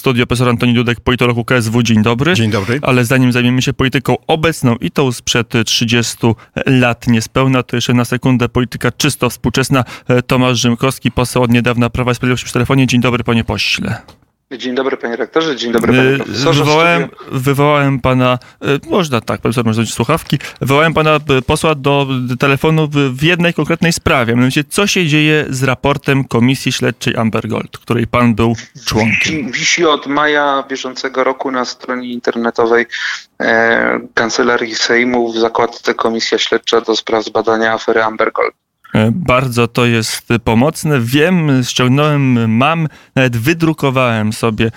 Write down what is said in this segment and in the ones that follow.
studio profesor Antoni Dudek, politolog UKSW. Dzień dobry. Dzień dobry. Ale zanim zajmiemy się polityką obecną i tą sprzed 30 lat niespełna, to jeszcze na sekundę polityka czysto współczesna. Tomasz Rzymkowski, poseł od niedawna Prawa i Sprawiedliwości, przy telefonie. Dzień dobry, panie pośle. Dzień dobry, panie rektorze, dzień dobry, panie profesorze. Wywołałem pana, można tak, profesor może słuchawki, wywołałem pana posła do telefonu w jednej konkretnej sprawie. Mianowicie, co się dzieje z raportem Komisji Śledczej Amber Gold, której pan był członkiem? Wisi od maja bieżącego roku na stronie internetowej Kancelarii Sejmu w zakładce Komisja Śledcza do spraw zbadania afery Amber Gold. Bardzo to jest pomocne. Wiem, ściągnąłem, nawet wydrukowałem sobie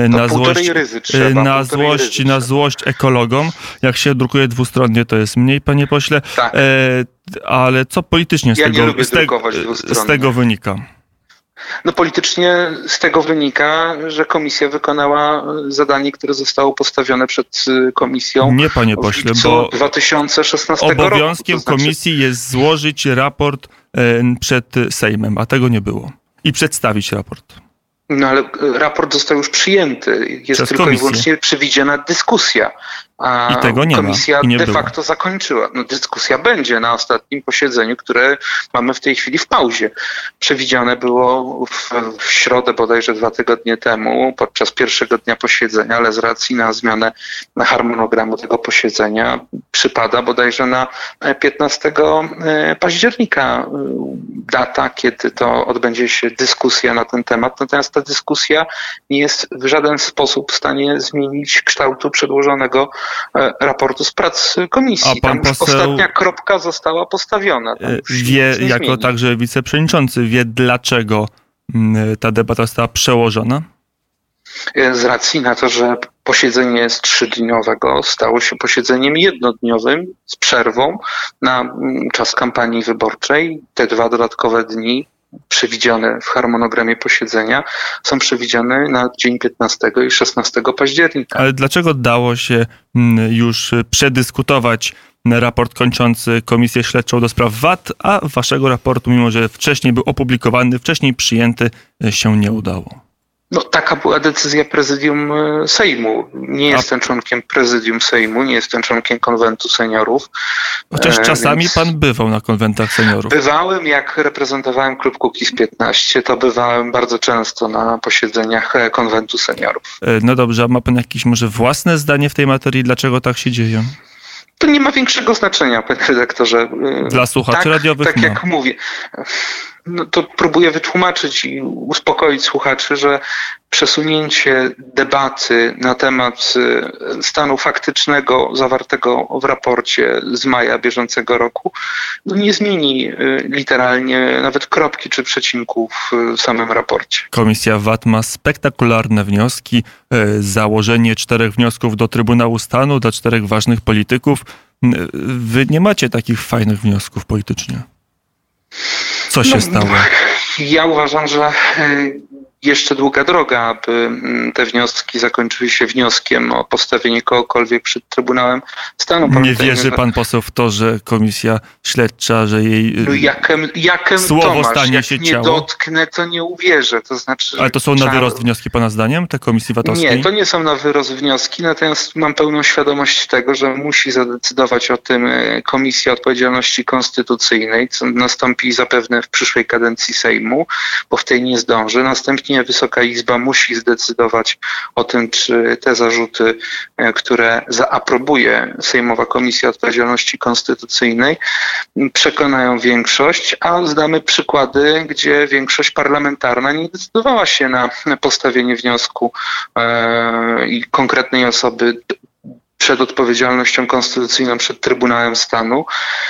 na złość ekologom. Jak się drukuje dwustronnie, to jest mniej, panie pośle. Tak. Ale co politycznie z tego wynika? No politycznie z tego wynika, że komisja wykonała zadanie, które zostało postawione przed komisją. Nie, panie pośle, bo 2016 obowiązkiem roku. komisji jest złożyć raport przed Sejmem, a tego nie było. I przedstawić raport. No ale raport został już przyjęty. Jest tylko i wyłącznie przewidziana dyskusja. A i tego nie komisja ma. de facto zakończyła. No, dyskusja będzie na ostatnim posiedzeniu, które mamy w tej chwili w pauzie. Przewidziane było w środę bodajże 2 tygodnie temu, podczas pierwszego dnia posiedzenia, ale z racji na zmianę harmonogramu tego posiedzenia przypada bodajże na 15 października data, kiedy to odbędzie się dyskusja na ten temat. Natomiast ta dyskusja nie jest w żaden sposób w stanie zmienić kształtu przedłożonego raportu z prac komisji. Tam ostatnia kropka została postawiona. Jako także wiceprzewodniczący wie, dlaczego ta debata została przełożona? Z racji na to, że posiedzenie jest 3-dniowego, stało się posiedzeniem jednodniowym z przerwą na czas kampanii wyborczej. Te 2 dodatkowe dni przewidziane w harmonogramie posiedzenia są przewidziane na dzień 15 i 16 października. Ale dlaczego dało się już przedyskutować raport kończący Komisję Śledczą do spraw VAT, a waszego raportu, mimo że wcześniej był opublikowany, wcześniej przyjęty, się nie udało? No, taka była decyzja prezydium Sejmu. Nie jestem członkiem prezydium Sejmu, nie jestem członkiem konwentu seniorów. Chociaż czasami pan bywał na konwentach seniorów. Bywałem, jak reprezentowałem klub Kukiz15, to bywałem bardzo często na posiedzeniach konwentu seniorów. No dobrze, a ma pan jakieś może własne zdanie w tej materii, dlaczego tak się dzieje? To nie ma większego znaczenia, panie redaktorze. Dla słuchaczy radiowych? Tak jak mówię. No to próbuję wytłumaczyć i uspokoić słuchaczy, że przesunięcie debaty na temat stanu faktycznego zawartego w raporcie z maja bieżącego roku nie zmieni literalnie nawet kropki czy przecinku w samym raporcie. Komisja VAT ma spektakularne wnioski. Założenie 4 wniosków do Trybunału Stanu dla 4 ważnych polityków. Wy nie macie takich fajnych wniosków politycznie. Co się stało? Ja uważam, że jeszcze długa droga, aby te wnioski zakończyły się wnioskiem o postawienie kogokolwiek przed Trybunałem Stanu. Nie wierzy pan poseł w to, że komisja śledcza, że jej słowo Tomasz, stanie się nie ciało? Dotknę, to nie uwierzę. To znaczy, ale to są na wyrost wnioski pana zdaniem, te komisji VAT-owskiej? Nie, to nie są na wyrost wnioski, natomiast mam pełną świadomość tego, że musi zadecydować o tym Komisja Odpowiedzialności Konstytucyjnej, co nastąpi zapewne w przyszłej kadencji Sejmu, bo w tej nie zdąży. Następnie Wysoka Izba musi zdecydować o tym, czy te zarzuty, które zaaprobuje Sejmowa Komisja Odpowiedzialności Konstytucyjnej, przekonają większość, a znamy przykłady, gdzie większość parlamentarna nie decydowała się na postawienie wniosku i konkretnej osoby przed odpowiedzialnością konstytucyjną, przed Trybunałem Stanu.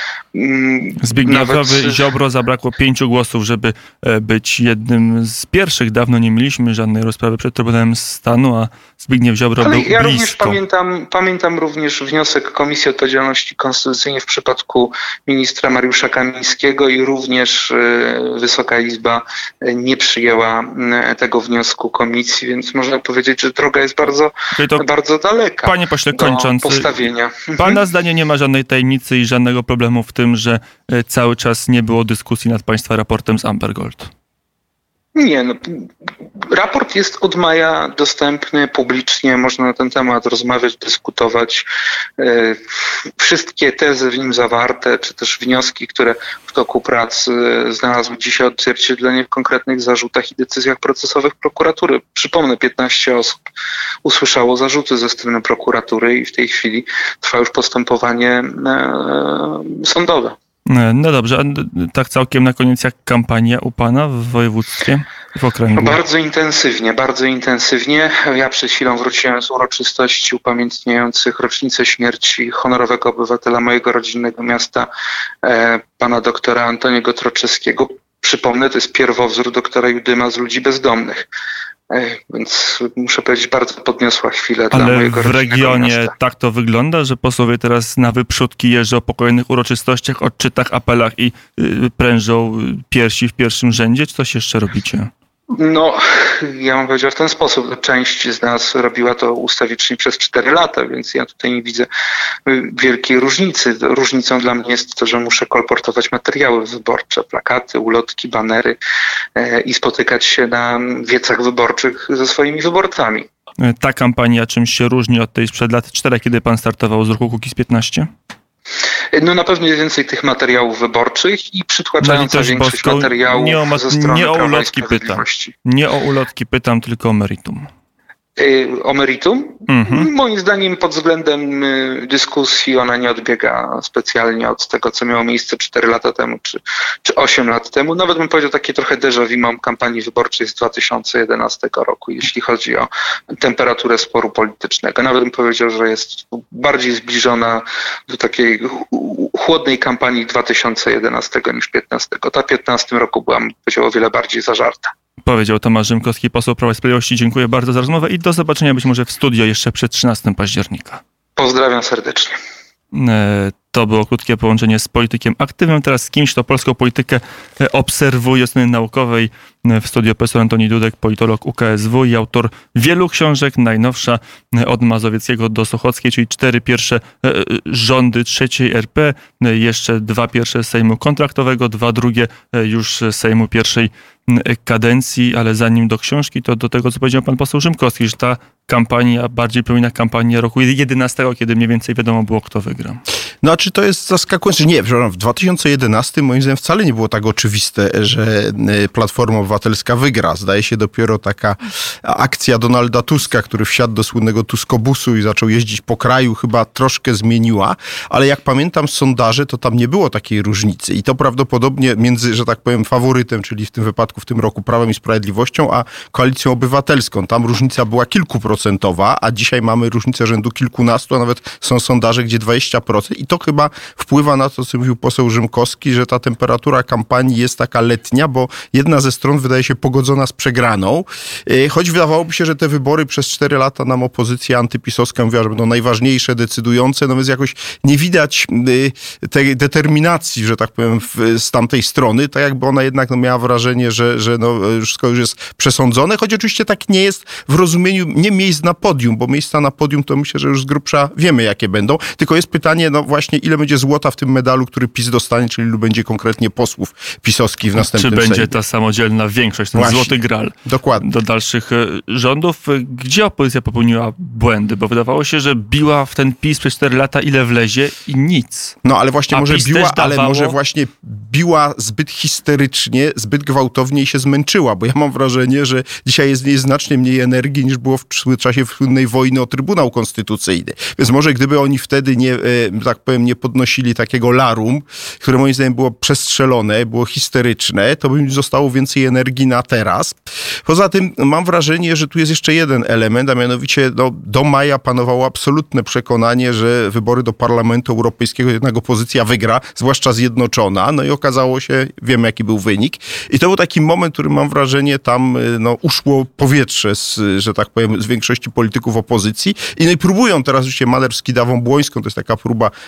Zbigniewowi Ziobro zabrakło 5 głosów, żeby być jednym z pierwszych. Dawno nie mieliśmy żadnej rozprawy przed Trybunałem Stanu, a Zbigniew Ziobro był blisko. Ja również pamiętam również wniosek Komisji Odpowiedzialności Konstytucyjnej w przypadku ministra Mariusza Kamińskiego i również Wysoka Izba nie przyjęła tego wniosku komisji, więc można powiedzieć, że droga jest bardzo daleka. Panie pośle, kończąc, postawienia. Pana zdanie nie ma żadnej tajemnicy i żadnego problemu w tym, że cały czas nie było dyskusji nad państwa raportem z Amber Gold? Nie, no, raport jest od maja dostępny publicznie, można na ten temat rozmawiać, dyskutować. Wszystkie tezy w nim zawarte, czy też wnioski, które w toku prac znalazły dzisiaj odzwierciedlenie w konkretnych zarzutach i decyzjach procesowych prokuratury. Przypomnę, 15 osób usłyszało zarzuty ze strony prokuratury i w tej chwili trwa już postępowanie sądowe. No dobrze, a tak całkiem na koniec, jak kampania u pana w województwie, w okręgu? Bardzo intensywnie. Ja przed chwilą wróciłem z uroczystości upamiętniających rocznicę śmierci honorowego obywatela mojego rodzinnego miasta, pana doktora Antoniego Troczewskiego. Przypomnę, to jest pierwowzór doktora Judyma z ludzi bezdomnych. Więc muszę powiedzieć, bardzo podniosła chwilę dla mojego rodzinnego miasta. Ale w regionie tak to wygląda, że posłowie teraz na wyprzódki jeżdżą po kolejnych uroczystościach, odczytach, apelach i prężą piersi w pierwszym rzędzie? Czy coś jeszcze robicie? No, ja bym powiedział w ten sposób. Część z nas robiła to ustawicznie przez 4 lata, więc ja tutaj nie widzę wielkiej różnicy. Różnicą dla mnie jest to, że muszę kolportować materiały wyborcze, plakaty, ulotki, banery i spotykać się na wiecach wyborczych ze swoimi wyborcami. Ta kampania czymś się różni od tej sprzed lat 4, kiedy pan startował z ruchu Kukiz15? No na pewno jest więcej tych materiałów wyborczych i przytłaczająca większość materiałów ze strony Prawa i Sprawiedliwości. Nie o ulotki pytam, tylko o meritum. O meritum? Moim zdaniem pod względem dyskusji ona nie odbiega specjalnie od tego, co miało miejsce 4 lata temu czy 8 lat temu. Nawet bym powiedział takie trochę déjà vu mam kampanii wyborczej z 2011 roku, jeśli chodzi o temperaturę sporu politycznego. Nawet bym powiedział, że jest bardziej zbliżona do takiej chłodnej kampanii 2011 niż 2015. Ta w 2015 roku była, bym powiedział, o wiele bardziej zażarta. Powiedział Tomasz Rzymkowski, poseł Prawa i Sprawiedliwości. Dziękuję bardzo za rozmowę i do zobaczenia być może w studio jeszcze przed 13 października. Pozdrawiam serdecznie. To było krótkie połączenie z politykiem aktywnym. Teraz z kimś, kto polską politykę obserwuje od strony naukowej. W studio profesor Antoni Dudek, politolog UKSW i autor wielu książek. Najnowsza od Mazowieckiego do Sochockiej, czyli 4 pierwsze rządy III RP, jeszcze 2 pierwsze Sejmu kontraktowego, 2 drugie już Sejmu pierwszej kadencji, ale zanim do książki, to do tego, co powiedział pan poseł Rzymkowski, że ta kampania bardziej przypomina kampanię roku 11, kiedy mniej więcej wiadomo było, kto wygra. No a czy to jest zaskakujące? Nie, w 2011 moim zdaniem wcale nie było tak oczywiste, że Platforma Obywatelska wygra. Zdaje się dopiero taka akcja Donalda Tuska, który wsiadł do słynnego Tuskobusu i zaczął jeździć po kraju, chyba troszkę zmieniła, ale jak pamiętam z sondaży, to tam nie było takiej różnicy i to prawdopodobnie między, że tak powiem, faworytem, czyli w tym wypadku w tym roku Prawem i Sprawiedliwością, a Koalicją Obywatelską. Tam różnica była kilkuprocentowa, a dzisiaj mamy różnicę rzędu kilkunastu, a nawet są sondaże, gdzie 20%. I to chyba wpływa na to, co mówił poseł Rzymkowski, że ta temperatura kampanii jest taka letnia, bo jedna ze stron wydaje się pogodzona z przegraną. Choć wydawałoby się, że te wybory przez 4 lata nam opozycja antypisowska mówiła, że będą najważniejsze, decydujące, no więc jakoś nie widać tej determinacji, że tak powiem, z tamtej strony, tak jakby ona jednak miała wrażenie, że wszystko już jest przesądzone, choć oczywiście tak nie jest w rozumieniu nie miejsc na podium, bo miejsca na podium to myślę, że już z grubsza wiemy, jakie będą, tylko jest pytanie, no właśnie, ile będzie złota w tym medalu, który PiS dostanie, czyli ilu będzie konkretnie posłów pisowskich w następnym Sejmie. Czy będzie ta samodzielna większość, ten właśnie, złoty gral dokładnie. Do dalszych rządów. Gdzie opozycja popełniła błędy? Bo wydawało się, że biła w ten PiS przez 4 lata, ile wlezie i nic. No ale właśnie może PiS biła, ale może właśnie biła zbyt histerycznie, zbyt gwałtownie i się zmęczyła, bo ja mam wrażenie, że dzisiaj jest w niej znacznie mniej energii niż było w czasie słynnej wojny o Trybunał Konstytucyjny. Więc może gdyby oni wtedy nie, tak powiem, nie podnosili takiego larum, które moim zdaniem było przestrzelone, było histeryczne, to by mi zostało więcej energii na teraz. Poza tym mam wrażenie, że tu jest jeszcze jeden element, a mianowicie do maja panowało absolutne przekonanie, że wybory do Parlamentu Europejskiego jednak opozycja wygra, zwłaszcza Zjednoczona. No i okazało się, wiemy jaki był wynik. I to był taki moment, który mam wrażenie tam uszło powietrze że tak powiem, z większości polityków opozycji. I próbują teraz oczywiście manewr z Kidawą Błońską, to jest taka próba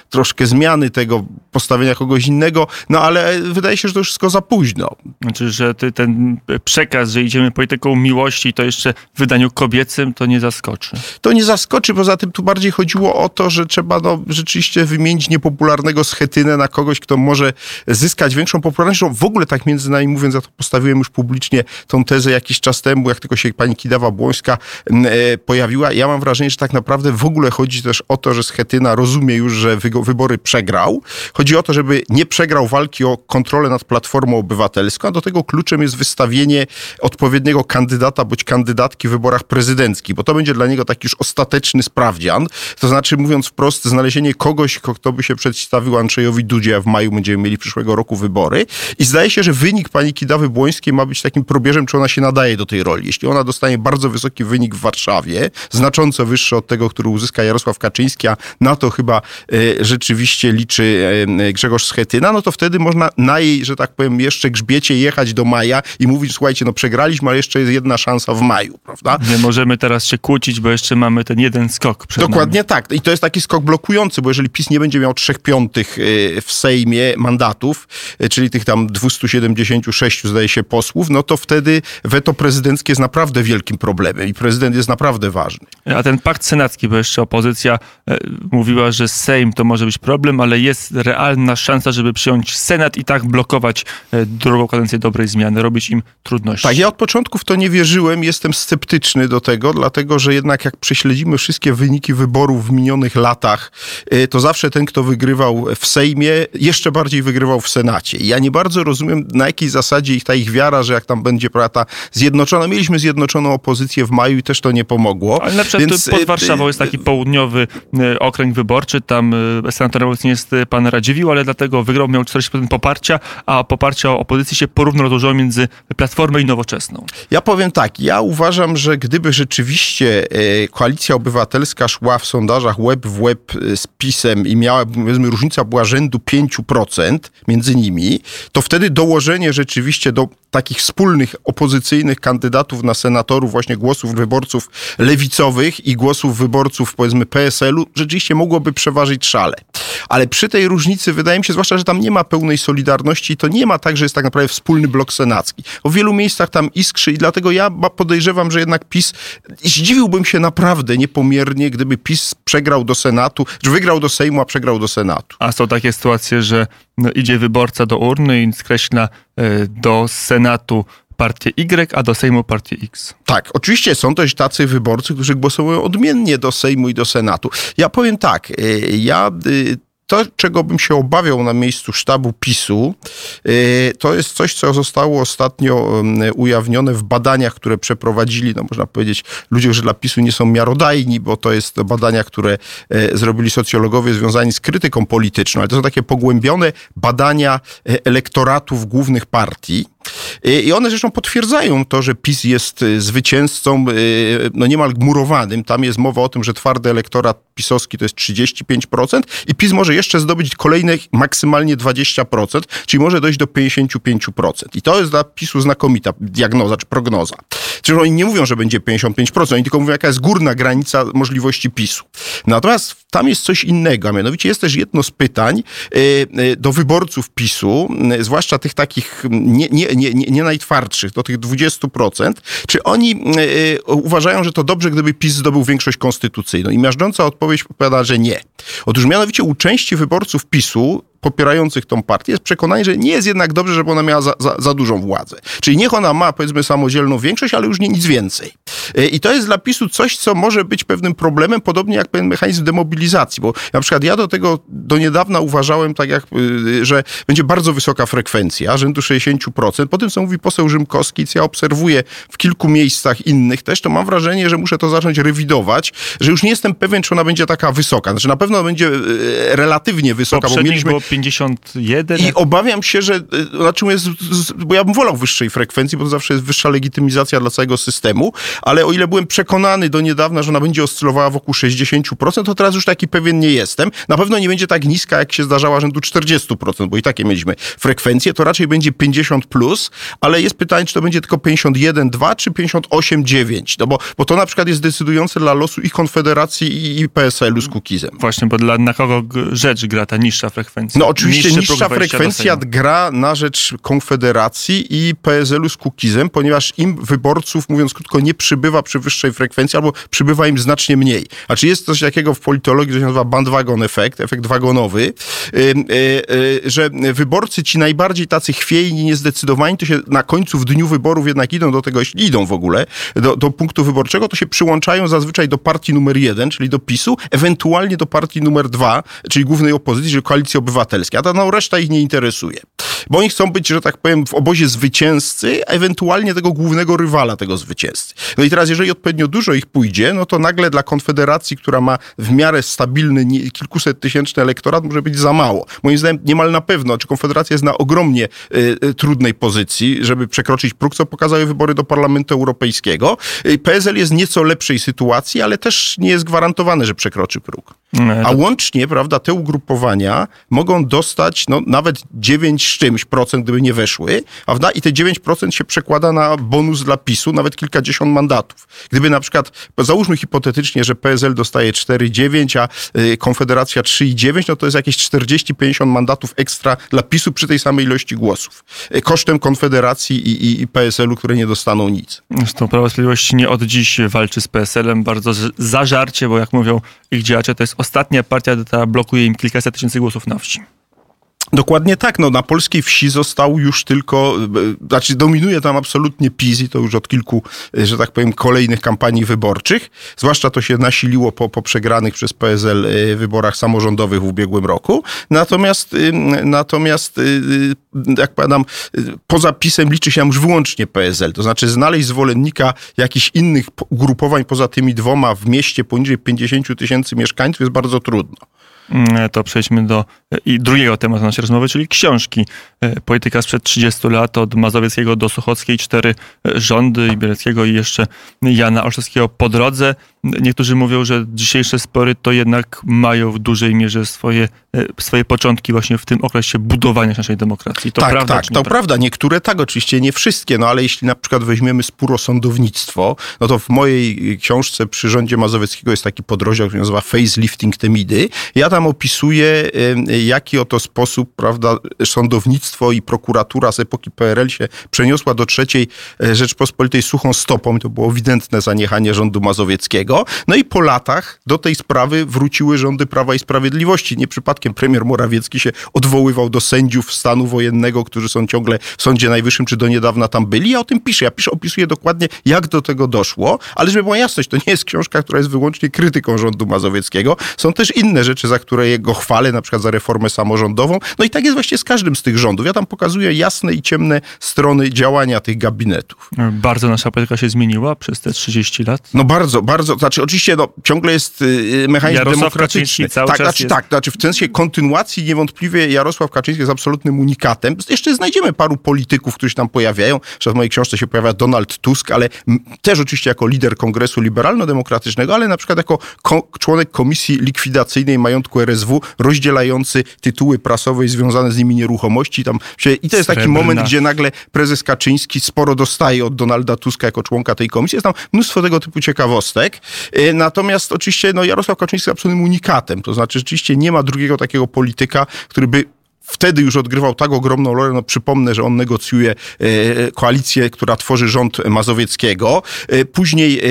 troszkę zmiany tego, postawienia kogoś innego, no ale wydaje się, że to już wszystko za późno. Znaczy, że ten przekaz, że idziemy polityką miłości, to jeszcze w wydaniu kobiecym, to nie zaskoczy. To nie zaskoczy, poza tym tu bardziej chodziło o to, że trzeba rzeczywiście wymienić niepopularnego Schetynę na kogoś, kto może zyskać większą popularność. W ogóle tak między nami mówiąc, ja to postawiłem już publicznie tą tezę jakiś czas temu, jak tylko się pani Kidawa-Błońska pojawiła. Ja mam wrażenie, że tak naprawdę w ogóle chodzi też o to, że Schetyna rozumie już, że wybory przegrał. Chodzi o to, żeby nie przegrał walki o kontrolę nad Platformą Obywatelską, a do tego kluczem jest wystawienie odpowiedniego kandydata bądź kandydatki w wyborach prezydenckich, bo to będzie dla niego taki już ostateczny sprawdzian. To znaczy, mówiąc wprost, znalezienie kogoś, kto by się przedstawił Andrzejowi Dudzie, a w maju będziemy mieli przyszłego roku wybory. I zdaje się, że wynik pani Kidawy-Błońskiej ma być takim probierzem, czy ona się nadaje do tej roli. Jeśli ona dostanie bardzo wysoki wynik w Warszawie, znacząco wyższy od tego, który uzyska Jarosław Kaczyński, a na to chyba rzeczywiście liczy Grzegorz Schetyna, no to wtedy można na jej, że tak powiem, jeszcze grzbiecie jechać do maja i mówić, słuchajcie, no przegraliśmy, ale jeszcze jest jedna szansa w maju, prawda? Nie możemy teraz się kłócić, bo jeszcze mamy ten jeden skok przed Dokładnie nami. tak. I to jest taki skok blokujący, bo jeżeli PiS nie będzie miał 3/5 w Sejmie mandatów, czyli tych tam 276, zdaje się, posłów, no to wtedy weto prezydenckie jest naprawdę wielkim problemem i prezydent jest naprawdę ważny. A ten pakt senacki, bo jeszcze opozycja mówiła, że Sejm to może być problem, ale jest realna szansa, żeby przyjąć Senat i tak blokować drugą kadencję dobrej zmiany, robić im trudności. Tak, ja od początku w to nie wierzyłem, jestem sceptyczny do tego, dlatego że jednak jak prześledzimy wszystkie wyniki wyborów w minionych latach, to zawsze ten, kto wygrywał w Sejmie, jeszcze bardziej wygrywał w Senacie. I ja nie bardzo rozumiem, na jakiej zasadzie ich wiara, że jak tam będzie ta zjednoczona. Mieliśmy zjednoczoną opozycję w maju i też to nie pomogło. Ale na przykład więc pod Warszawą jest taki południowy okręg wyborczy, tam senatorem nie jest pan Radziwiłł, ale dlatego wygrał, miał 40% poparcia, a poparcie opozycji się porówno rozłożyło między Platformą i Nowoczesną. Ja powiem tak, ja uważam, że gdyby rzeczywiście Koalicja Obywatelska szła w sondażach łeb w łeb z PiS-em i miała, powiedzmy, różnica była rzędu 5% między nimi, to wtedy dołożenie rzeczywiście do takich wspólnych opozycyjnych kandydatów na senatorów, właśnie głosów wyborców lewicowych i głosów wyborców, powiedzmy, PSL-u, rzeczywiście mogłoby przeważyć szale. Ale przy tej różnicy wydaje mi się, zwłaszcza, że tam nie ma pełnej solidarności, to nie ma tak, że jest tak naprawdę wspólny blok senacki. W wielu miejscach tam iskrzy i dlatego ja podejrzewam, że jednak PiS, zdziwiłbym się naprawdę niepomiernie, gdyby PiS przegrał do Senatu, że wygrał do Sejmu, a przegrał do Senatu. A są takie sytuacje, że idzie wyborca do urny i skreśla do Senatu partię Y, a do Sejmu partię X. Tak, oczywiście są też tacy wyborcy, którzy głosują odmiennie do Sejmu i do Senatu. Ja powiem tak, to, czego bym się obawiał na miejscu sztabu PiS-u, to jest coś, co zostało ostatnio ujawnione w badaniach, które przeprowadzili, no można powiedzieć, ludzie, którzy dla PiS-u nie są miarodajni, bo to jest badania, które zrobili socjologowie związani z krytyką polityczną, ale to są takie pogłębione badania elektoratów głównych partii. I one zresztą potwierdzają to, że PiS jest zwycięzcą no niemal murowanym. Tam jest mowa o tym, że twardy elektorat pisowski to jest 35% i PiS może jeszcze zdobyć kolejne maksymalnie 20%, czyli może dojść do 55%. I to jest dla PiS-u znakomita diagnoza czy prognoza. Czyli oni nie mówią, że będzie 55%, oni tylko mówią, jaka jest górna granica możliwości PiS-u. Natomiast tam jest coś innego, a mianowicie jest też jedno z pytań do wyborców PiS-u, zwłaszcza tych takich nie najtwardszych, do tych 20%, czy oni uważają, że to dobrze, gdyby PiS zdobył większość konstytucyjną. I miażdżąca odpowiedź powiada, że nie. Otóż mianowicie u części wyborców PiS-u popierających tą partię jest przekonanie, że nie jest jednak dobrze, żeby ona miała za dużą władzę. Czyli niech ona ma, powiedzmy, samodzielną większość, ale już nie nic więcej. I to jest dla PiS-u coś, co może być pewnym problemem, podobnie jak pewien mechanizm demobilizacji, bo na przykład ja do niedawna uważałem, tak jak, że będzie bardzo wysoka frekwencja, rzędu 60%. Po tym, co mówi poseł Rzymkowski, co ja obserwuję w kilku miejscach innych też, to mam wrażenie, że muszę to zacząć rewidować, że już nie jestem pewien, czy ona będzie taka wysoka. Znaczy na pewno będzie relatywnie wysoka, bo mieliśmy 51. I obawiam się, że na czym jest, bo ja bym wolał wyższej frekwencji, bo to zawsze jest wyższa legitymizacja dla całego systemu, ale o ile byłem przekonany do niedawna, że ona będzie oscylowała wokół 60%, to teraz już taki pewien nie jestem. Na pewno nie będzie tak niska, jak się zdarzała rzędu 40%, bo i takie mieliśmy frekwencje, to raczej będzie 50+, ale jest pytanie, czy to będzie tylko 51,2 czy 58,9, no bo to na przykład jest decydujące dla losu i Konfederacji i PSL-u z Kukizem. Właśnie, bo na kogo rzecz gra ta niższa frekwencja? No oczywiście niższa próg frekwencja gra na rzecz Konfederacji i PSL-u z Kukizem, ponieważ im wyborców, mówiąc krótko, nie przybywa przy wyższej frekwencji, albo przybywa im znacznie mniej. Znaczy jest coś takiego w politologii, co się nazywa bandwagon efekt wagonowy, że wyborcy ci najbardziej tacy chwiejni, niezdecydowani, to się na końcu w dniu wyborów jednak idą do tego, jeśli idą w ogóle, do punktu wyborczego, to się przyłączają zazwyczaj do partii numer 1, czyli do PiS-u, ewentualnie do partii numer 2, czyli głównej opozycji, czyli Koalicji Obywatelskiej. A ta reszta ich nie interesuje. Bo oni chcą być, że tak powiem, w obozie zwycięzcy, a ewentualnie tego głównego rywala tego zwycięzcy. No i teraz, jeżeli odpowiednio dużo ich pójdzie, no to nagle dla Konfederacji, która ma w miarę stabilny, kilkusettysięczny elektorat, może być za mało. Moim zdaniem niemal na pewno, czy Konfederacja jest na ogromnie trudnej pozycji, żeby przekroczyć próg, co pokazały wybory do Parlamentu Europejskiego. PSL jest w nieco lepszej sytuacji, ale też nie jest gwarantowane, że przekroczy próg. A łącznie, prawda, te ugrupowania mogą dostać nawet 9 z czymś procent, gdyby nie weszły, prawda? I te 9% się przekłada na bonus dla PiS-u, nawet kilkadziesiąt mandatów. Gdyby na przykład, załóżmy hipotetycznie, że PSL dostaje 4,9, a Konfederacja 3,9, no to jest jakieś 40-50 mandatów ekstra dla PiS-u przy tej samej ilości głosów. Kosztem Konfederacji i PSL-u, które nie dostaną nic. Zresztą Prawo i Sprawiedliwość nie od dziś walczy z PSL-em bardzo zażarcie, bo jak mówią ich działacze, to jest ostatnia partia, która blokuje im kilkaset tysięcy głosów na wsi. Dokładnie tak. Na polskiej wsi został już tylko, dominuje tam absolutnie PiS i to już od kilku, że tak powiem, kolejnych kampanii wyborczych. Zwłaszcza to się nasiliło po przegranych przez PSL wyborach samorządowych w ubiegłym roku. Natomiast jak powiadam, poza PiS-em liczy się już wyłącznie PSL. To znaczy znaleźć zwolennika jakichś innych ugrupowań poza tymi dwoma w mieście poniżej 50 000 mieszkańców jest bardzo trudno. To przejdźmy do drugiego tematu naszej rozmowy, czyli książki. Polityka sprzed 30 lat, od Mazowieckiego do Suchockiej, 4 rządy, i Bieleckiego i jeszcze Jana Olszewskiego po drodze. Niektórzy mówią, że dzisiejsze spory to jednak mają w dużej mierze swoje początki właśnie w tym okresie budowania naszej demokracji. To prawda? Tak, to prawda. Niektóre tak, oczywiście nie wszystkie, no ale jeśli na przykład weźmiemy spór o sądownictwo, no to w mojej książce przy rządzie Mazowieckiego jest taki podrozdział, który się nazywa Facelifting Temidy. Ja tam opisuję, jaki oto sposób, prawda, sądownictwo i prokuratura z epoki PRL się przeniosła do III Rzeczpospolitej suchą stopą. I to było ewidentne zaniechanie rządu mazowieckiego. No i po latach do tej sprawy wróciły rządy Prawa i Sprawiedliwości. Nie przypadkiem premier Morawiecki się odwoływał do sędziów stanu wojennego, którzy są ciągle w Sądzie Najwyższym, czy do niedawna tam byli. Ja o tym piszę. Opisuję dokładnie, jak do tego doszło, ale żeby była jasność, to nie jest książka, która jest wyłącznie krytyką rządu mazowieckiego. Są też inne rzeczy, za które jego chwalę, na przykład za reformę samorządową. No i tak jest właściwie z każdym z tych rządów. Ja tam pokazuję jasne i ciemne strony działania tych gabinetów. Bardzo nasza polityka się zmieniła przez te 30 lat? No bardzo, bardzo. Znaczy oczywiście ciągle jest mechanizm Jarosław demokratyczny. Kaczyński cały czas jest... Znaczy w sensie kontynuacji niewątpliwie Jarosław Kaczyński jest absolutnym unikatem. Jeszcze znajdziemy paru polityków, którzy się tam pojawiają. W mojej książce się pojawia Donald Tusk, ale też oczywiście jako lider Kongresu Liberalno-Demokratycznego, ale na przykład jako członek Komisji Likwidacyjnej Majątku RSW, rozdzielający tytuły prasowe i związane z nimi nieruchomości. I to jest taki moment, gdzie nagle prezes Kaczyński sporo dostaje od Donalda Tuska jako członka tej komisji. Jest tam mnóstwo tego typu ciekawostek. Natomiast oczywiście Jarosław Kaczyński jest absolutnym unikatem. To znaczy rzeczywiście nie ma drugiego takiego polityka, który by wtedy już odgrywał tak ogromną rolę. Przypomnę, że on negocjuje koalicję, która tworzy rząd Mazowieckiego. Później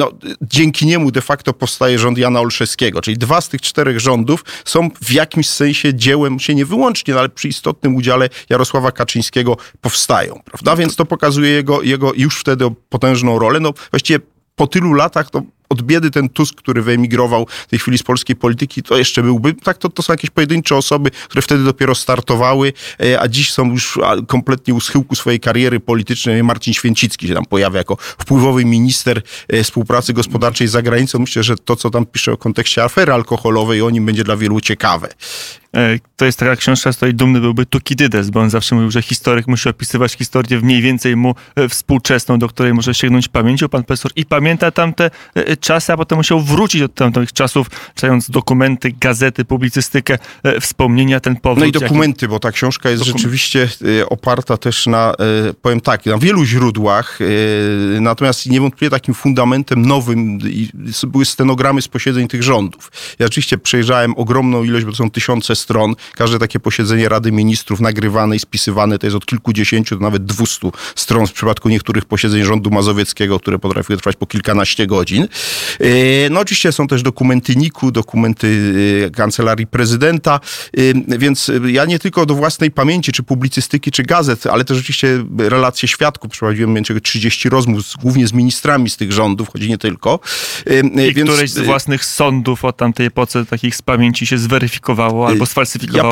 dzięki niemu de facto powstaje rząd Jana Olszewskiego. Czyli 2 z tych 4 rządów są w jakimś sensie dziełem, się nie wyłącznie, ale przy istotnym udziale Jarosława Kaczyńskiego powstają. Prawda? Więc to pokazuje jego już wtedy potężną rolę. Właściwie po tylu latach od biedy ten Tusk, który wyemigrował w tej chwili z polskiej polityki, to jeszcze byłby. Tak, to są jakieś pojedyncze osoby, które wtedy dopiero startowały, a dziś są już kompletnie u schyłku swojej kariery politycznej. Marcin Święcicki się tam pojawia jako wpływowy minister współpracy gospodarczej za granicą. Myślę, że to, co tam pisze o kontekście afery alkoholowej, o nim będzie dla wielu ciekawe. To jest taka książka, z której dumny byłby Tukidydes, bo on zawsze mówił, że historyk musi opisywać historię mniej więcej mu współczesną, do której może sięgnąć pamięcią. Pan profesor i pamięta tamte czasy, a potem musiał wrócić do tamtych czasów, czytając dokumenty, gazety, publicystykę, wspomnienia, ten powrót. No i dokumenty, bo ta książka jest rzeczywiście oparta też na, powiem tak, na wielu źródłach, natomiast niewątpliwie takim fundamentem nowym były stenogramy z posiedzeń tych rządów. Ja oczywiście przejrzałem ogromną ilość, bo to są tysiące stron. Każde takie posiedzenie Rady Ministrów nagrywane i spisywane to jest od kilkudziesięciu do nawet 200 stron w przypadku niektórych posiedzeń rządu mazowieckiego, które potrafiły trwać po kilkanaście godzin. No oczywiście są też dokumenty NIK-u, dokumenty Kancelarii Prezydenta, więc ja nie tylko do własnej pamięci, czy publicystyki, czy gazet, ale też oczywiście relacje świadków. Przeprowadziłem mniej więcej 30 rozmów, głównie z ministrami z tych rządów, choć nie tylko. I więc któreś z własnych sądów od tamtej epoce takich z pamięci się zweryfikowało albo sfalsyfikowało.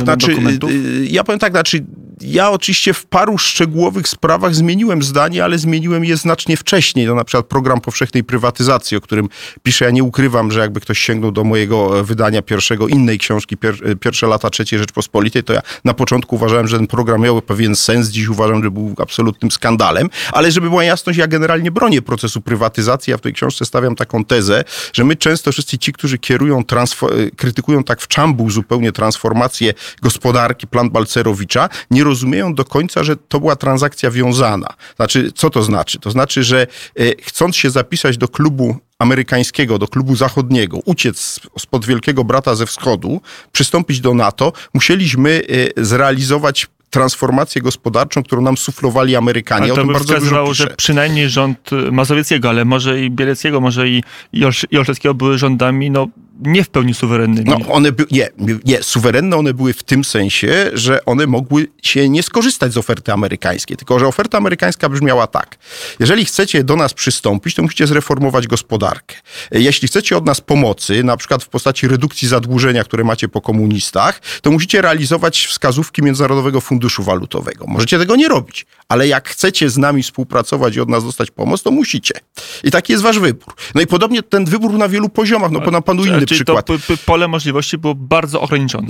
Ja powiem tak, ja oczywiście w paru szczegółowych sprawach zmieniłem zdanie, ale zmieniłem je znacznie wcześniej. No, na przykład program powszechnej prywatyzacji, o którym piszę. Ja nie ukrywam, że jakby ktoś sięgnął do mojego wydania pierwszego, innej książki, pierwsze lata III Rzeczpospolitej, to ja na początku uważałem, że ten program miał pewien sens. Dziś uważam, że był absolutnym skandalem. Ale żeby była jasność, ja generalnie bronię procesu prywatyzacji. Ja w tej książce stawiam taką tezę, że my często wszyscy ci, którzy krytykują tak w czambuł zupełnie transformację gospodarki, plan Balcerowicza, nie rozumieją do końca, że to była transakcja wiązana. Znaczy, co to znaczy? To znaczy, że chcąc się zapisać do klubu amerykańskiego, do klubu zachodniego, uciec spod wielkiego brata ze wschodu, przystąpić do NATO, musieliśmy zrealizować transformację gospodarczą, którą nam suflowali Amerykanie. Ale to by wskazywało, że przynajmniej rząd Mazowieckiego, ale może i Bieleckiego, może i Olszewskiego były rządami, nie w pełni suwerennymi. No one suwerenne one były w tym sensie, że one mogły się nie skorzystać z oferty amerykańskiej, tylko że oferta amerykańska brzmiała tak. Jeżeli chcecie do nas przystąpić, to musicie zreformować gospodarkę. Jeśli chcecie od nas pomocy, na przykład w postaci redukcji zadłużenia, które macie po komunistach, to musicie realizować wskazówki Międzynarodowego Funduszu Walutowego. Możecie tego nie robić, ale jak chcecie z nami współpracować i od nas dostać pomoc, to musicie. I taki jest wasz wybór. No i podobnie ten wybór na wielu poziomach, podam panu inny przykład. To pole możliwości było bardzo ograniczone.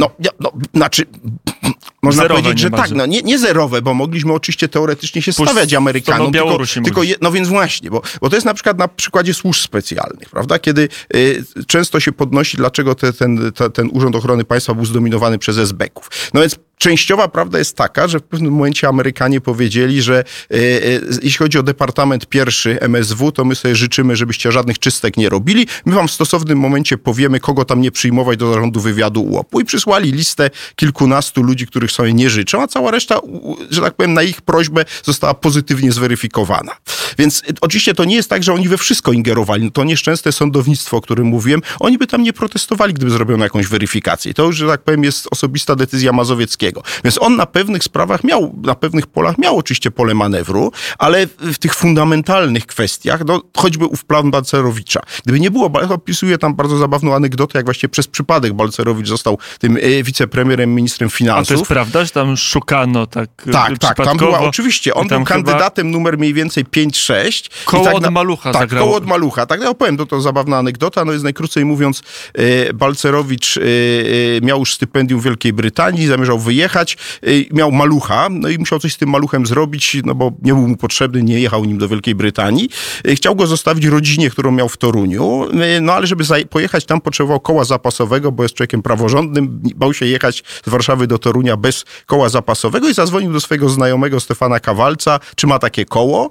Można zerowe powiedzieć, że tak, nie zerowe, bo mogliśmy oczywiście teoretycznie się stawiać Amerykanom. No więc właśnie, bo to jest na przykład na przykładzie służb specjalnych, prawda? Kiedy często się podnosi, dlaczego ten Urząd Ochrony Państwa był zdominowany przez esbeków. No więc częściowa prawda jest taka, że w pewnym momencie Amerykanie powiedzieli, że jeśli chodzi o Departament I MSW, to my sobie życzymy, żebyście żadnych czystek nie robili. My wam w stosownym momencie powiemy, kogo tam nie przyjmować do zarządu wywiadu UOP-u. I przysłali listę kilkunastu ludzi, których sobie nie życzą, a cała reszta, że tak powiem, na ich prośbę została pozytywnie zweryfikowana. Więc oczywiście to nie jest tak, że oni we wszystko ingerowali. To nieszczęsne sądownictwo, o którym mówiłem, oni by tam nie protestowali, gdyby zrobiono jakąś weryfikację. To już, że tak powiem, jest osobista decyzja Mazowieckiego. Więc on na pewnych sprawach na pewnych polach miał oczywiście pole manewru, ale w tych fundamentalnych kwestiach, choćby ów plan Balcerowicza. Gdyby nie było, opisuję tam bardzo zabawną anegdotę, jak właśnie przez przypadek Balcerowicz został tym wicepremierem, ministrem finansów. A to jest prawda, że tam szukano tak tam była oczywiście. On był kandydatem numer mniej więcej 5-6. Koło od Malucha zagrało. Koło od Malucha. Tak, ja opowiem, to zabawna anegdota. Jest najkrócej mówiąc, Balcerowicz miał już stypendium w Wielkiej Brytanii, zamierzał wyjechać, miał malucha, i musiał coś z tym maluchem zrobić, bo nie był mu potrzebny, nie jechał nim do Wielkiej Brytanii. Chciał go zostawić rodzinie, którą miał w Toruniu, ale żeby pojechać tam, potrzebował koła zapasowego, bo jest człowiekiem praworządnym, bał się jechać z Warszawy do Torunia bez koła zapasowego i zadzwonił do swojego znajomego Stefana Kawalca, czy ma takie koło.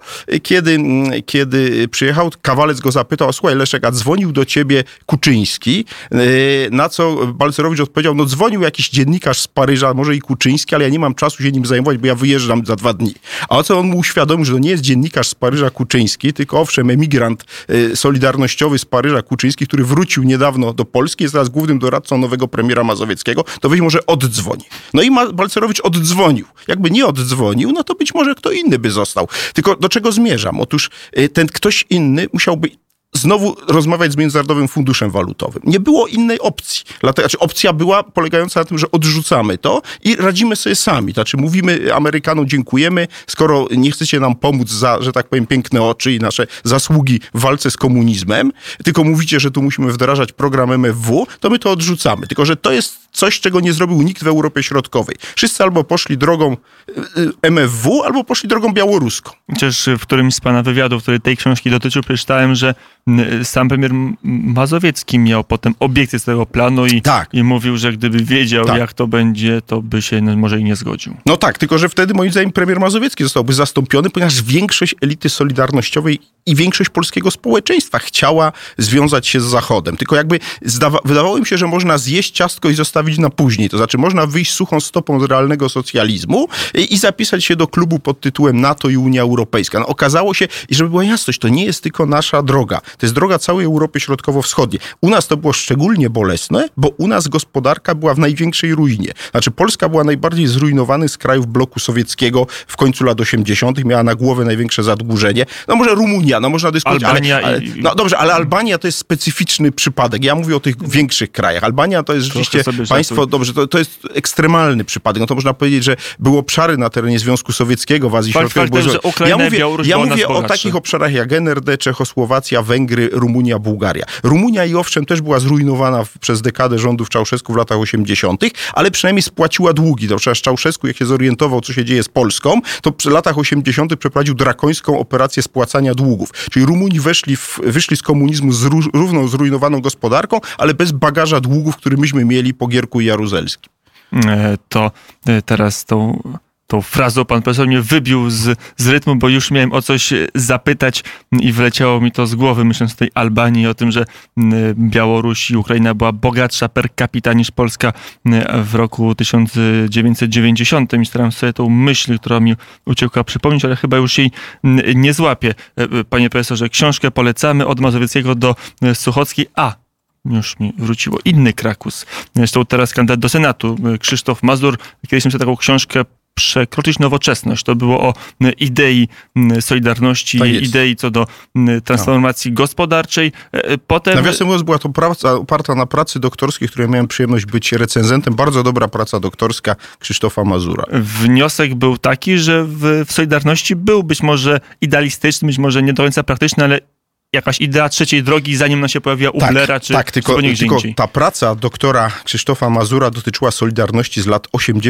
Kiedy przyjechał, Kawalec go zapytał: słuchaj, Leszek, a dzwonił do ciebie Kuczyński? Na co Balcerowicz odpowiedział: dzwonił jakiś dziennikarz z Paryża, może i Kuczyński, ale ja nie mam czasu się nim zajmować, bo ja wyjeżdżam za 2 dni. A o co on mu uświadomił, że to nie jest dziennikarz z Paryża Kuczyński, tylko owszem, emigrant solidarnościowy z Paryża Kuczyński, który wrócił niedawno do Polski, jest teraz głównym doradcą nowego premiera Mazowieckiego, to być może oddzwoni. No i Balcerowicz oddzwonił. Jakby nie oddzwonił, to być może kto inny by został. Tylko do czego zmierzam? Otóż ten ktoś inny musiałby znowu rozmawiać z Międzynarodowym Funduszem Walutowym. Nie było innej opcji. Opcja była polegająca na tym, że odrzucamy to i radzimy sobie sami. Znaczy mówimy Amerykanom dziękujemy, skoro nie chcecie nam pomóc za, że tak powiem, piękne oczy i nasze zasługi w walce z komunizmem, tylko mówicie, że tu musimy wdrażać program MFW, to my to odrzucamy. Tylko że to jest coś, czego nie zrobił nikt w Europie Środkowej. Wszyscy albo poszli drogą MFW, albo poszli drogą białoruską. Chociaż w którymś z pana wywiadów, który tej książki dotyczył, przeczytałem, że sam premier Mazowiecki miał potem obiekcje z tego planu i mówił, że gdyby wiedział, jak to będzie, to by się może i nie zgodził. No tak, tylko że wtedy moim zdaniem premier Mazowiecki zostałby zastąpiony, ponieważ większość elity solidarnościowej i większość polskiego społeczeństwa chciała związać się z Zachodem. Tylko jakby wydawało im się, że można zjeść ciastko i zostawić na później. To znaczy można wyjść suchą stopą z realnego socjalizmu i zapisać się do klubu pod tytułem NATO i Unia Europejska. No, okazało się, i żeby była jasność, to nie jest tylko nasza droga. To jest droga całej Europy Środkowo-Wschodniej. U nas to było szczególnie bolesne, bo u nas gospodarka była w największej ruinie. Znaczy Polska była najbardziej zrujnowany z krajów bloku sowieckiego w końcu lat 80. Miała na głowę największe zadłużenie. No może Rumunia, no można dyskutować. No dobrze, ale Albania to jest specyficzny przypadek. Ja mówię o tych większych krajach. Albania to jest rzeczywiście państwo, dobrze, to jest ekstremalny przypadek. No to można powiedzieć, że były obszary na terenie Związku Sowieckiego, w Azji Środkowej. Ja mówię o takich obszarach jak NRD, Czechosłowacja, Węgry, Rumunia, Bułgaria. Rumunia i owszem też była zrujnowana przez dekadę rządów Czałszewsku w latach 80., ale przynajmniej spłaciła długi. To przecież Czałszewsku, jak się zorientował, co się dzieje z Polską, to w latach 80. przeprowadził drakońską operację spłacania długów. Czyli Rumuni wyszli z komunizmu z równą zrujnowaną gospodarką, ale bez bagaża długów, który myśmy mieli po Gierku i Jaruzelskim. To teraz tą frazą pan profesor mnie wybił z rytmu, bo już miałem o coś zapytać i wleciało mi to z głowy, myśląc o tej Albanii, o tym, że Białoruś i Ukraina była bogatsza per capita niż Polska w roku 1990 i staram sobie tą myśl, która mi uciekła, przypomnieć, ale chyba już jej nie złapię. Panie profesorze, książkę polecamy od Mazowieckiego do Suchockiej, już mi wróciło inny Krakus. Zresztą teraz kandydat do Senatu, Krzysztof Mazur, kiedyś napisał taką książkę Przekroczyć nowoczesność. To było o idei solidarności, idei co do transformacji gospodarczej. Potem... Nawiasem mówiąc, była to praca oparta na pracy doktorskiej, której miałem przyjemność być recenzentem. Bardzo dobra praca doktorska Krzysztofa Mazura. Wniosek był taki, że w Solidarności był być może idealistyczny, być może nie do końca praktyczny, ale jakaś idea trzeciej drogi, zanim ona się pojawiła u Blera, czy tylko ta praca doktora Krzysztofa Mazura dotyczyła Solidarności z lat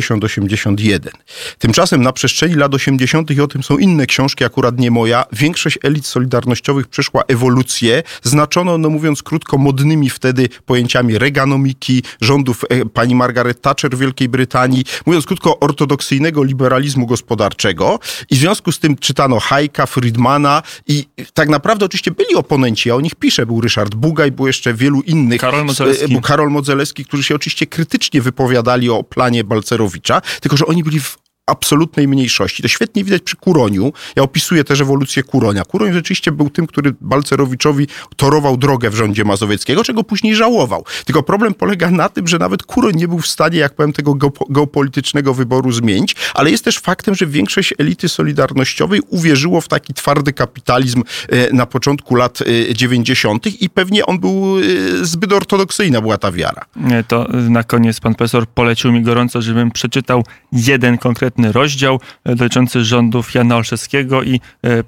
80-81. Tymczasem na przestrzeni lat 80. i o tym są inne książki, akurat nie moja, większość elit solidarnościowych przeszła ewolucję, znaczono, no mówiąc krótko, modnymi wtedy pojęciami reganomiki, rządów pani Margaret Thatcher w Wielkiej Brytanii, mówiąc krótko, ortodoksyjnego liberalizmu gospodarczego i w związku z tym czytano Hayeka, Friedmana i tak naprawdę oczywiście byli oponenci, ja o nich piszę, był Ryszard Bugaj, był jeszcze wielu innych, Karol Modzelewski, którzy się oczywiście krytycznie wypowiadali o planie Balcerowicza, tylko że oni byli w absolutnej mniejszości. To świetnie widać przy Kuroniu. Ja opisuję też ewolucję Kuronia. Kuroń rzeczywiście był tym, który Balcerowiczowi torował drogę w rządzie Mazowieckiego, czego później żałował. Tylko problem polega na tym, że nawet Kuroń nie był w stanie, jak powiem, tego geopolitycznego wyboru zmienić, ale jest też faktem, że większość elity solidarnościowej uwierzyło w taki twardy kapitalizm na początku lat 90. i pewnie on był zbyt ortodoksyjna była ta wiara. To na koniec pan profesor polecił mi gorąco, żebym przeczytał jeden konkretny rozdział dotyczący rządów Jana Olszewskiego i